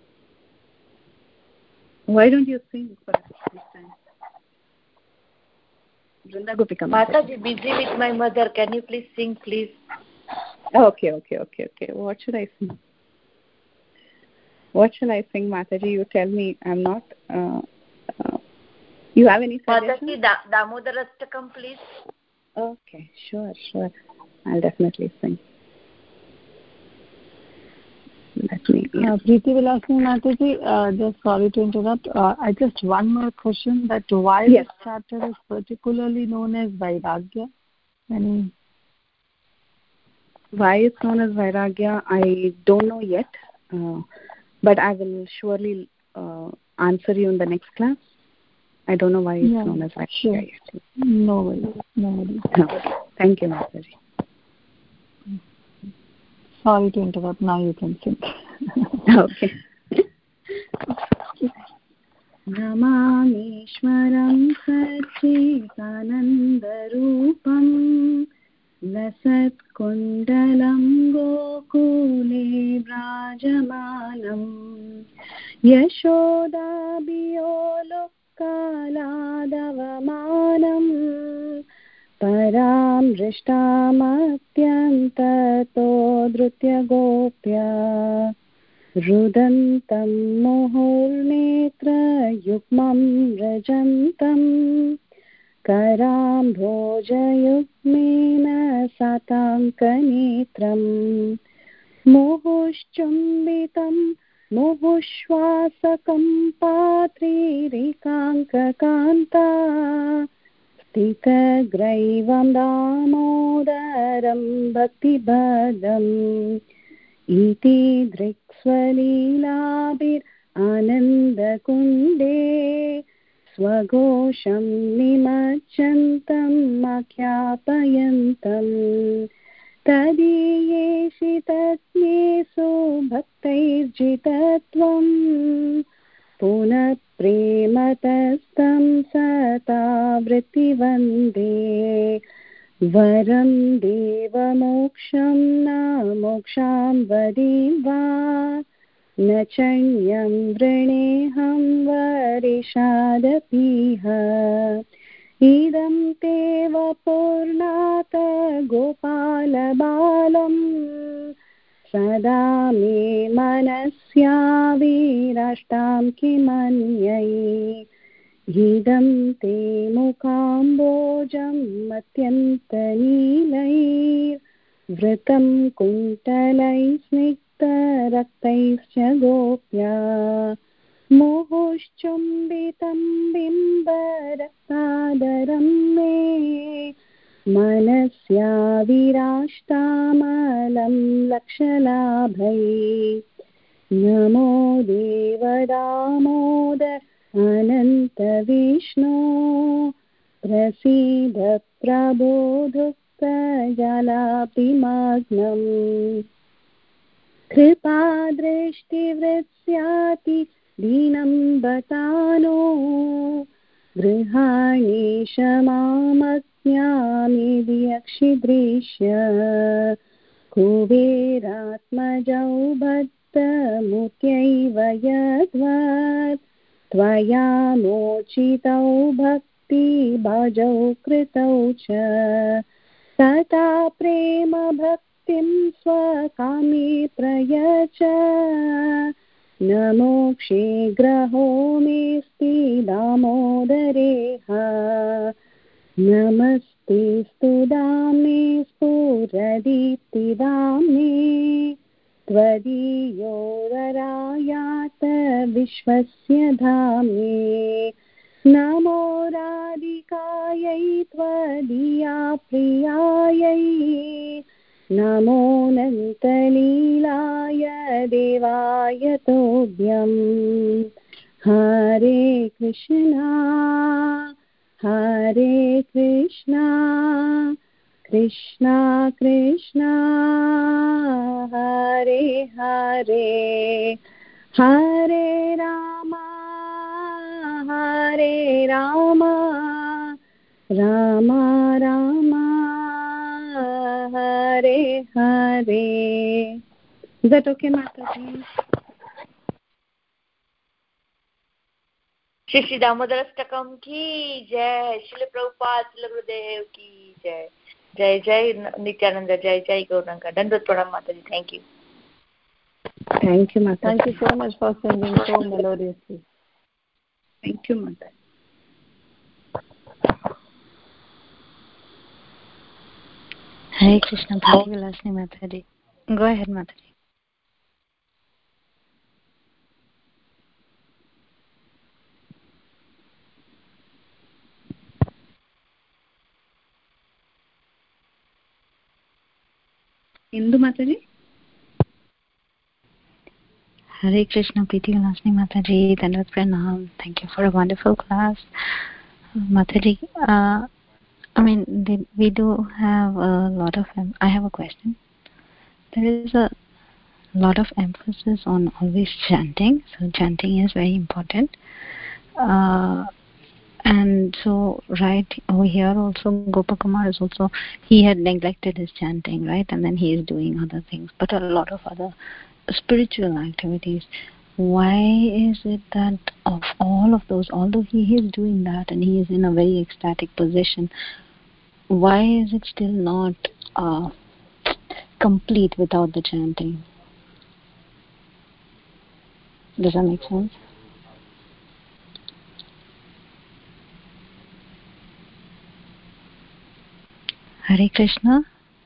B: Why don't you sing for us this time? Vrinda Gopika
E: Mataji, busy with my mother. Can you please sing, please?
B: Okay, okay, okay, okay. What should I sing? What shall I sing, Mataji? You tell me. I'm not. Uh, uh, you have any suggestions?
E: Mataji, da- Damodarastakam, please.
B: Okay, sure, sure. I'll definitely sing. Let me. Yeah.
A: Uh, Preeti Vilasini Mataji, uh, just sorry to interrupt. Uh, I just one more question: that why
B: Yes.
A: this chapter is particularly known as Vairagya? Any?
B: Why it's known as Vairagya, I don't know yet, uh, but I will surely uh, answer you in the next class. I don't know why it's
A: Yeah,
B: known as Vairagya
A: sure.
B: yet.
A: No worries. No worries.
B: Okay. Thank you, Mataji.
A: Sorry to interrupt. Now you can sing.
B: Okay. Namamishwaram Satchitanandarupam लसत्कुण्डलं गोकुले व्राजमानं यशोदाभियोलोकालादवमानं परां दृष्टामत्यन्ततो धृत्यगोप्या रुदन्तं मुहुर्नेत्रयुग्मं व्रजन्तम् कराम्भोजयुग्मेन साताङ्कनेत्रम् मुहुश्चुम्बितं मुहुश्वासकं पात्रीरिकाङ्ककान्ता स्थितग्रैवं दामोदरं भक्तिभदम् इति दृक्स्वलीलाभिरानन्दकुण्डे स्वघोषं निमज्जन्तम् आख्यापयन्तम् तदीयेषितज्ञेषु भक्तैर्जितत्वम् पुनः प्रेमतस्तं सतावृत्तिवन्दे वरं देवमोक्षं न मोक्षां वरीं वा न चण्यं वृणेऽहं वरिषादपीह इदं ते वपुर्नाथ गोपालबालं सदा मे मनस्याविराष्टां किमन्यै इदं ते मुकाम्बोजम् अत्यन्तनीलैर्वृतं कुण्टलैः स्निग्धरक्तैश्च गोप्या मुहुश्चुम्बितं बिम्बरक्तादरं मे मनस्याविराष्टामलं लक्षलाभै नमो देवदामोदर अनन्तविष्णो प्रसीद प्रबोधुक्तजलाभिमग्नम् कृपादृष्टिवृत्स्याति दीनं बतानो गृहाणीश मामज्ञामि यक्षिदृश्य कुबेरात्मजौ बद्धमुत्यैव यद्वत् त्वया मोचितौ भक्तिभाजौ कृतौ च तथा प्रेम भक्तिं स्वकामी प्रयच न मोक्षे ग्रहो मेऽस्ति दामोदरेह नमस्ते स्तुदामे स्फुरदीप्तिदामे त्वदीयोदरायात विश्वस्य धामे नमो राधिकायै त्वदीया प्रियायै नमोऽनन्तलीलाय देवाय तोभ्यम् हरे कृष्णा हरे Krishna Krishna Krishna Hare Hare Hare Ram that okay, Mataji?
E: Shri Shri Damodarastakam ki jai, Srila Prabhupada, Srila Gurudev ki jai. Jai Jai Nityananda, Jai Jai Gauranga. Dandvat Pranam Mataji. Thank you.
B: Thank you, Mataji.
A: Thank you so much for singing so melodiously.
B: Thank you, Mataji.
F: Hare Krishna, Priti Vilasini Mataji. Go ahead, Mataji.
B: Indu Mataji.
F: Hare Krishna, Priti Vilasini Mataji. Dandvat Pranam. Thank you for a wonderful class. Mataji, uh, I mean, we do have a lot of, em- I have a question. There is a lot of emphasis on always chanting. So chanting is very important. Uh, and so right over here also, Gopakumar is also, he had neglected his chanting, right? And then he is doing other things, but a lot of other spiritual activities. Why is it that of all of those, although he is doing that and he is in a very ecstatic position, why is it still not uh, complete without the chanting? Does that make sense? Hare Krishna.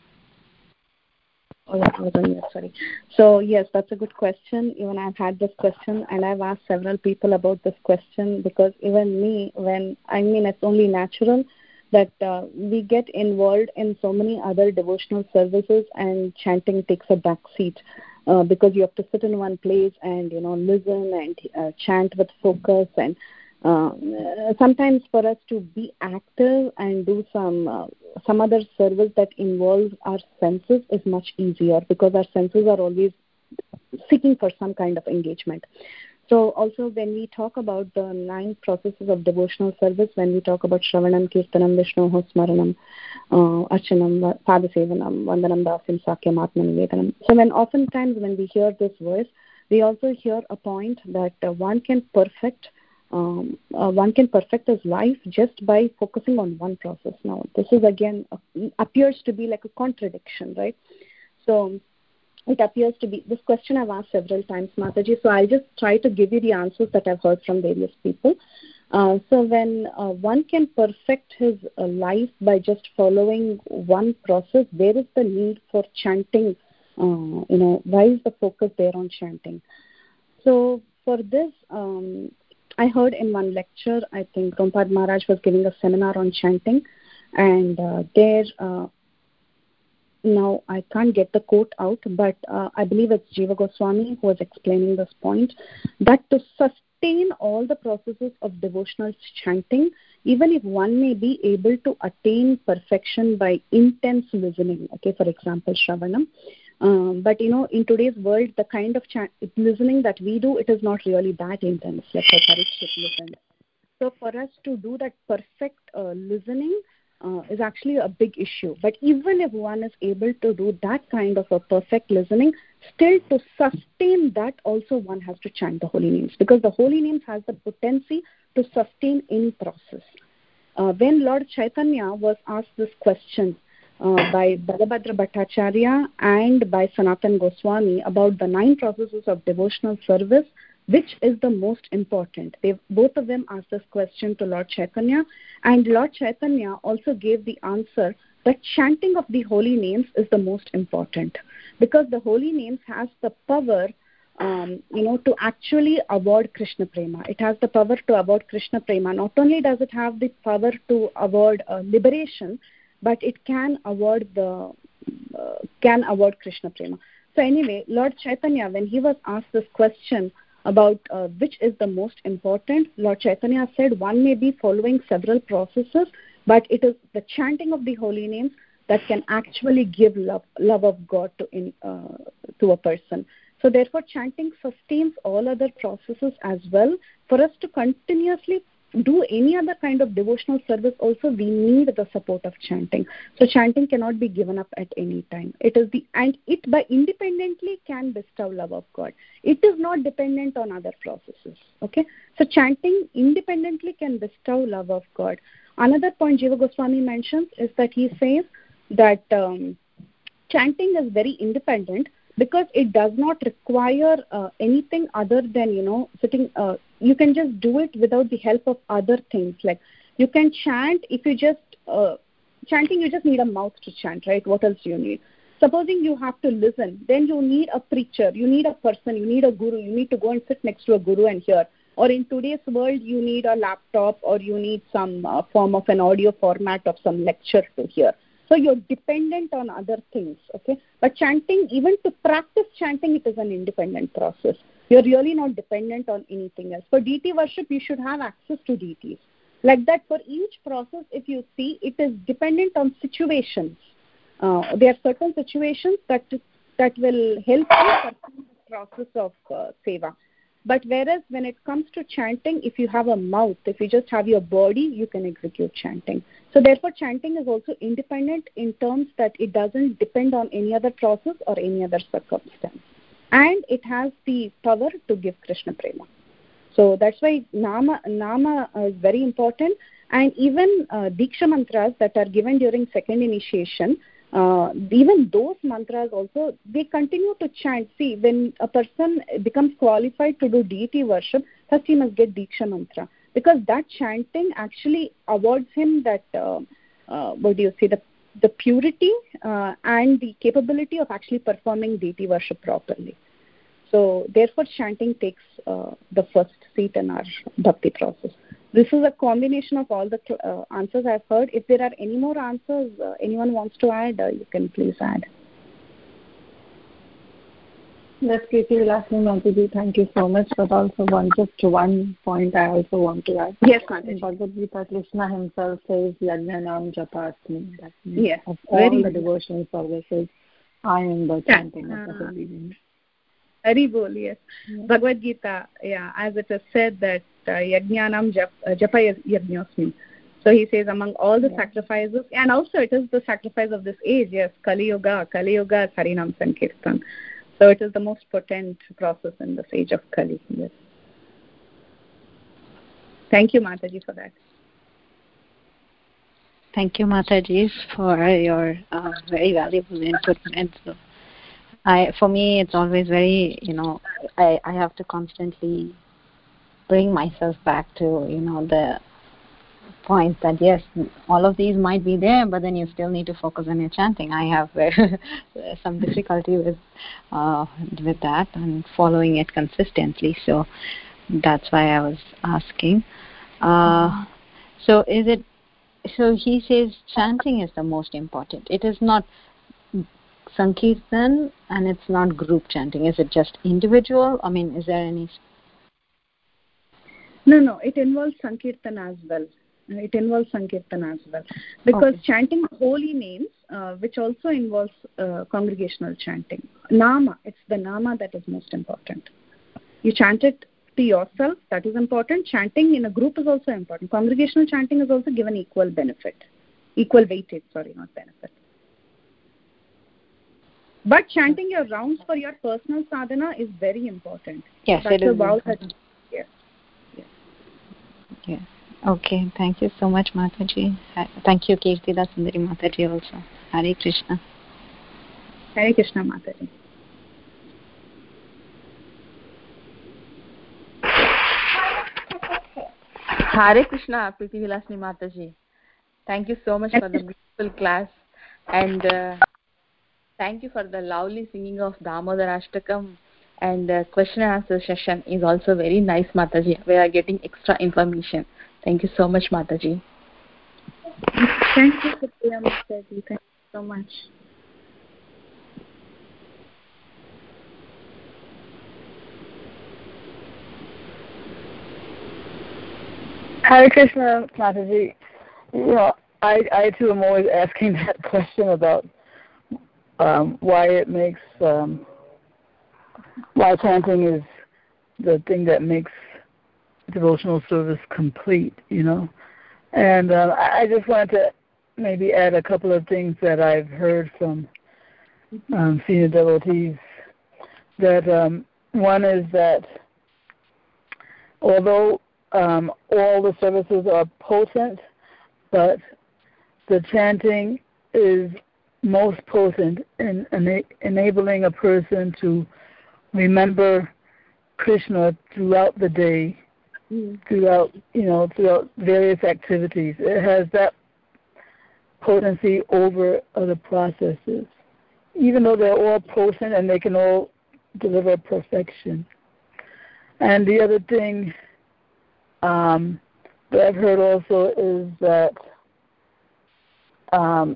B: Oh, that was on you, sorry. So, yes, that's a good question. Even I've had this question and I've asked several people about this question because even me, when, I mean, it's only natural that uh, we get involved in so many other devotional services and chanting takes a back seat uh, because you have to sit in one place and, you know, listen and uh, chant with focus and uh, sometimes for us to be active and do some uh, some other service that involves our senses is much easier because our senses are always seeking for some kind of engagement. So also when we talk about the nine processes of devotional service, when we talk about Shravanam, Kirtanam, Vishnoho Smaranam, uh, Archanam, Padasevanam, Vandanam, Dasim, Sakyam, Atmanivedanam. So when oftentimes when we hear this verse, we also hear a point that uh, one can perfect Um, uh, one can perfect his life just by focusing on one process. Now, this is again uh, appears to be like a contradiction, right? So it appears to be, this question I've asked several times, Mataji, so I'll just try to give you the answers that I've heard from various people. Uh, so when uh, one can perfect his uh, life by just following one process, where is the need for chanting? Uh, you know, why is the focus there on chanting? So for this, um, I heard in one lecture, I think Prabhupada Maharaj was giving a seminar on chanting, and uh, there, uh, now I can't get the quote out, but uh, I believe it's Jiva Goswami who was explaining this point, that to sustain all the processes of devotional chanting, even if one may be able to attain perfection by intense listening, okay, for example, Shravanam, Um, but, you know, in today's world, the kind of cha- listening that we do, it is not really that intense, like how Parikshit listened. So for us to do that perfect uh, listening uh, is actually a big issue. But even if one is able to do that kind of a perfect listening, still to sustain that also one has to chant the holy names, because the holy names has the potency to sustain any process. Uh, when Lord Chaitanya was asked this question, Uh, by Balabhadra Bhattacharya and by Sanatan Goswami about the nine processes of devotional service, which is the most important. They both of them asked this question to Lord Chaitanya, and Lord Chaitanya also gave the answer that chanting of the holy names is the most important, because the holy names has the power um, you know, to actually award Krishna Prema. It has the power to award Krishna Prema. Not only does it have the power to award uh, liberation, but it can award the uh, can award Krishna Prema. So anyway, Lord Chaitanya, when he was asked this question about uh, which is the most important, Lord Chaitanya said one may be following several processes, but it is the chanting of the holy names that can actually give love, love of God to in, uh, to a person. So therefore, chanting sustains all other processes as well, for us to continuously do any other kind of devotional service also, we need the support of chanting. So chanting cannot be given up at any time. It is the and it by independently can bestow love of God. It is not dependent on other processes. Okay, so chanting independently can bestow love of God. Another point Jiva Goswami mentions is that he says that um, chanting is very independent because it does not require uh, anything other than, you know, sitting. Uh, you can just do it without the help of other things. Like you can chant if you just, uh, chanting, you just need a mouth to chant, right? What else do you need? Supposing you have to listen, then you need a preacher, you need a person, you need a guru, you need to go and sit next to a guru and hear. Or in today's world, you need a laptop or you need some uh, form of an audio format of some lecture to hear. So you're dependent on other things, okay? But chanting, even to practice chanting, it is an independent process. You're really not dependent on anything else. For deity worship, you should have access to deities. Like that, for each process, if you see, it is dependent on situations. Uh, there are certain situations that that will help you pursue the process of uh, seva. But whereas when it comes to chanting, if you have a mouth, if you just have your body, you can execute chanting. So therefore, chanting is also independent in terms that it doesn't depend on any other process or any other circumstance. And it has the power to give Krishna prema. So that's why Nama, Nama is very important. And even uh, Diksha mantras that are given during second initiation, Uh, even those mantras also, they continue to chant. See, when a person becomes qualified to do deity worship, first he must get Diksha mantra, because that chanting actually awards him that, uh, uh, what do you say, the, the purity uh, and the capability of actually performing deity worship properly. So therefore chanting takes uh, the first seat in our bhakti process. This is a combination of all the uh, answers I've heard. If there are any more answers uh, anyone wants to add, uh, you can please add.
A: Yes, Kirti Vilasini Mataji, thank you so much. But also one, just one point I also want to add.
B: Yes, Mataji.
A: In Bhagavad Gita, Krishna himself says, Yajnanam Japasmi. That means
B: yes,
A: of all the devotional services, I am the chanting
B: yeah.
A: of the holy name.
B: Haribol, yes. Yeah. Bhagavad Gita, yeah, as it is said that uh, Yajnanam jap, uh, Japa Yajñosmi. So he says among all the yeah. sacrifices, and also it is the sacrifice of this age, yes, Kali Yuga, Kali Yuga, Harinam Sankirtan. So it is the most potent process in this age of Kali, yes. Thank you, Mataji, for that.
F: Thank you, Mataji, for your uh, very valuable input. And so I, for me, it's always very, you know, I, I have to constantly bring myself back to, you know, the point that, yes, all of these might be there, but then you still need to focus on your chanting. I have some difficulty with uh, with that and following it consistently. So that's why I was asking. Uh, so is it, so he says chanting is the most important. It is not Sankirtan and it's not group chanting. Is it just individual? I mean, is there any?
B: No, no, it involves Sankirtan as well. It involves Sankirtan as well. Because okay. chanting holy names, uh, which also involves uh, congregational chanting. Nama, it's the Nama that is most important. You chant it to yourself, that is important. Chanting in a group is also important. Congregational chanting is also given equal benefit. Equal weightage, sorry, not benefit. But chanting your rounds for your personal sadhana is very important.
F: Yes,
B: That's
F: it is.
B: About that, yes. Yes.
F: Yes. Okay, thank you so much, Mataji. Thank you, Kirtida Sundari Mataji also. Hare Krishna.
B: Hare Krishna, Mataji.
D: Hare Krishna, Priti Vilasini Mataji. Thank you so much for the beautiful class, and uh, thank you for the lovely singing of Damodar Ashtakam, and the question and answer session is also very nice, Mataji. We are getting extra information. Thank you so much, Mataji.
B: Thank you, Supriya Mataji. Thank you so much.
A: Hare Krishna, Mataji. You know, I, I too am always asking that question about um, why it makes, um, why chanting is the thing that makes
G: devotional service complete, you know. And uh, I just wanted to maybe add a couple of things that I've heard from um, senior devotees. That um, one is that although um, all the services are potent, but the chanting is most potent in ena- enabling a person to remember Krishna throughout the day, mm. throughout, you know, throughout various activities. It has that potency over other processes, even though they're all potent and they can all deliver perfection. And the other thing um, that I've heard also is that um,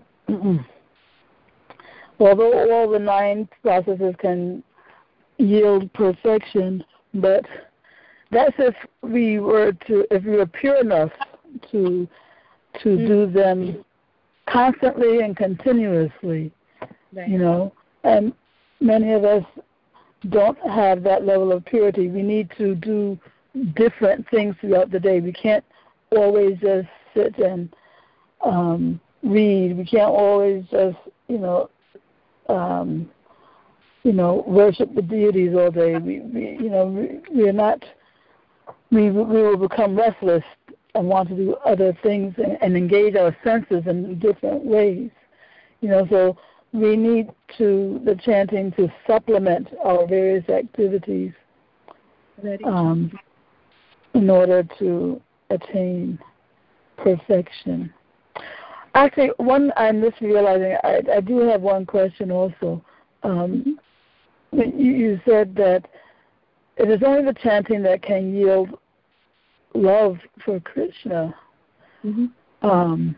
G: although all the nine processes can yield perfection, but that's if we were to, if we were pure enough to to mm. do them constantly and continuously, right. you know. And many of us don't have that level of purity. We need to do different things throughout the day. We can't always just sit and um, read. We can't always just, you know, um, you know, worship the deities all day. We, we you know, we, we are not. We we will become restless and want to do other things and, and engage our senses in different ways. You know, so we need to the chanting to supplement our various activities um, in order to attain perfection. Actually, one I'm just realizing I, I do have one question also. Um, you, you said that it is only the chanting that can yield love for Krishna. Mm-hmm. Um,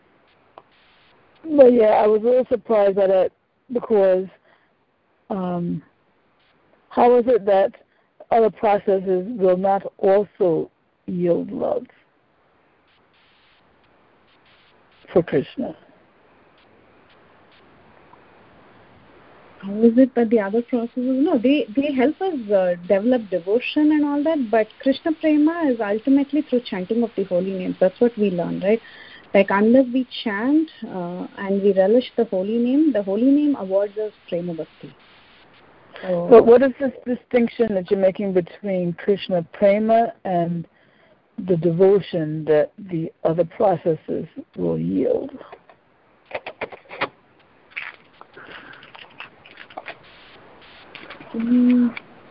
G: but yeah, I was a little surprised at it because um, how is it that other processes will not also yield love for Krishna?
B: How is it that the other processes, no, they, they help us uh, develop devotion and all that, but Krishna Prema is ultimately through chanting of the holy names. That's what we learn, right? Like unless we chant uh, and we relish the holy name, the holy name awards us Prema Bhakti. So,
G: but what is this distinction that you're making between Krishna Prema and the devotion that the other processes will yield?
C: Mm.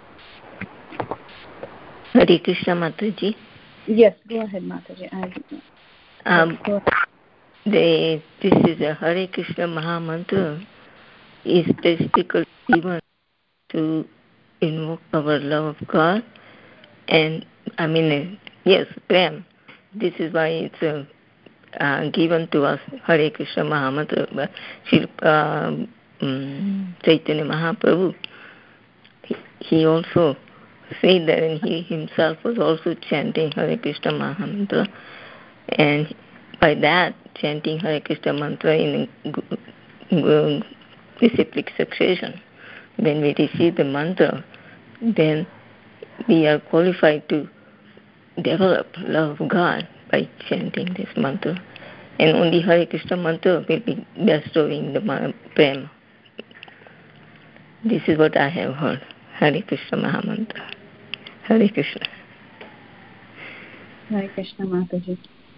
C: Hare Krishna, Mataji.
B: Yes, go ahead, Mataji.
C: Um, the, this is a Hare Krishna Mahamantra is specifically given to invoke our love of God. And, I mean, yes, Prem. This is why it's uh, uh, given to us, Hare Krishna Mahamantra. But uh, um, Chaitanya Mahaprabhu, he also said that, and he himself was also chanting Hare Krishna Mahamantra, and by that chanting Hare Krishna mantra in disciplic succession, when we receive the mantra, then we are qualified to develop love of God by chanting this mantra, and only Hare Krishna mantra will be bestowing the prema. This is what I have heard. Hare Krishna Mahamantra. Hare Krishna.
B: Hare Krishna, Mataji.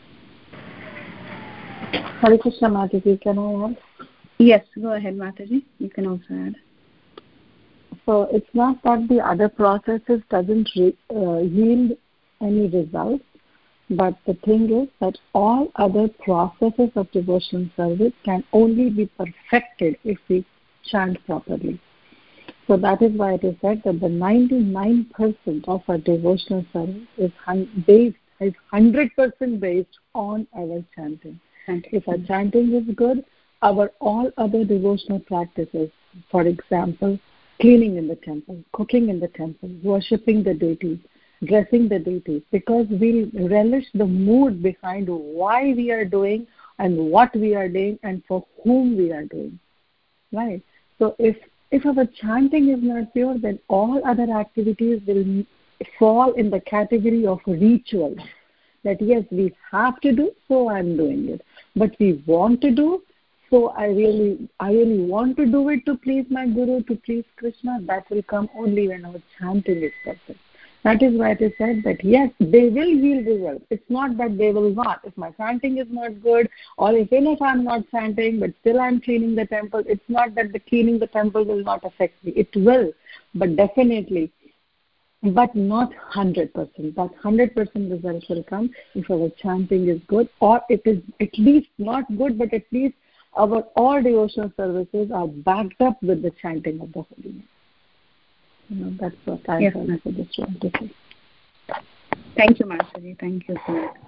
A: Hare Krishna, Mataji. Can I add?
B: Yes, go ahead, Mataji. You can also add.
A: So it's not that the other processes doesn't re, uh, yield any results, but the thing is that all other processes of devotional service can only be perfected if we chant properly. So that is why it is said that the ninety-nine percent of our devotional service is based, is one hundred percent based on our chanting. And if our chanting is good, our all other devotional practices, for example, cleaning in the temple, cooking in the temple, worshipping the deities, dressing the deities, because we relish the mood behind why we are doing and what we are doing and for whom we are doing. Right? So if If our chanting is not pure, then all other activities will
B: fall in the category of rituals. That yes, we have to do, so I'm doing it. But we want to do, so I really, I really want to do it to please my Guru, to please Krishna. That will come only when our chanting is perfect. That is why it is said that yes, they will yield results. It's not that they will not. If my chanting is not good, or even if I'm not chanting, but still I'm cleaning the temple, it's not that the cleaning the temple will not affect me. It will, but definitely. But not one hundred percent. That one hundred percent results will come if our chanting is good, or it is at least not good, but at least our all devotional services are backed up with the chanting of the holy name. You know, that's what I
F: yes,
B: just want to say.
F: Thank you, Mataji. Thank you for that.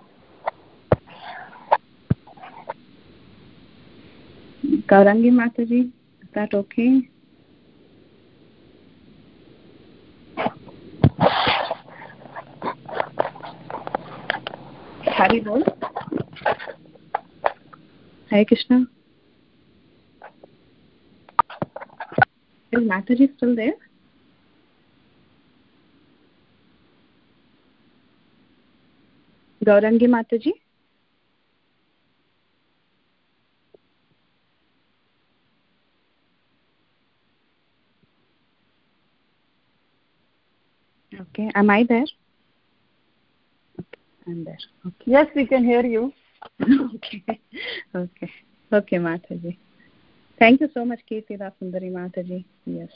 F: Gaurangi Mataji, is that okay? Hari Bol. Hare Krishna. Is Mataji still there? Gaurangi Mataji? Okay. Am I there? Okay. I'm there. Okay.
B: Yes, we can hear you.
F: okay. Okay. Okay, Mataji. Thank you so much, Kirtida Sundari Mataji. Yes.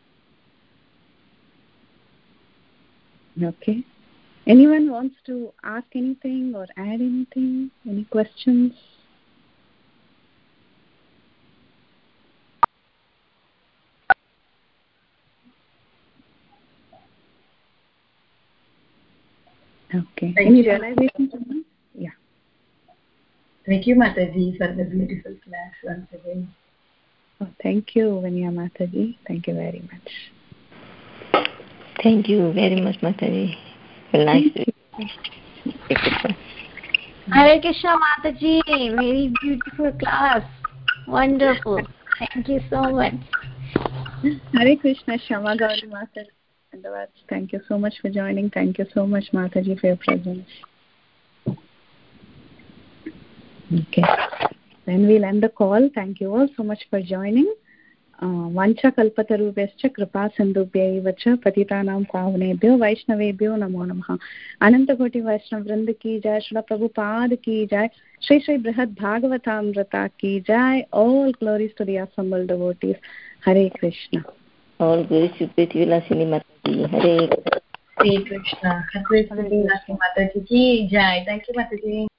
F: Okay. Anyone wants to ask anything or add anything? Any questions? Okay.
D: Thank
F: Any
D: you.
F: realizations? Yeah.
D: Thank you, Mataji, for the beautiful class once again.
F: Oh, thank you, Vanya Mataji. Thank you very much.
C: Thank you very much, Mataji. Well, nice to
H: Hare Krishna Mataji, very beautiful class. Wonderful. Thank you so much.
F: Hare Krishna, Shama Gauri Mataji. Thank you so much for joining. Thank you so much, Mataji, for your presence. Okay. Then we'll end the call. Thank you all so much for joining. Vancha kalpatarubhyascha kripa sindhubhyaiva cha patitanam pavanebhyo vaishnavebhyo namo namaha. Ananta koti Vaishnav Vrinda ki jai, Srila Prabhupada ki jai, Shri Shri Brihad Bhagavatamrita ki jai. All glories to the assembled devotees. Hare Krishna.
C: all glories to Prithvi Vilasini Mataji. Hare
D: Hare Krishna. Hare Krishna. Mataji ki jai. Thank you, Mataji.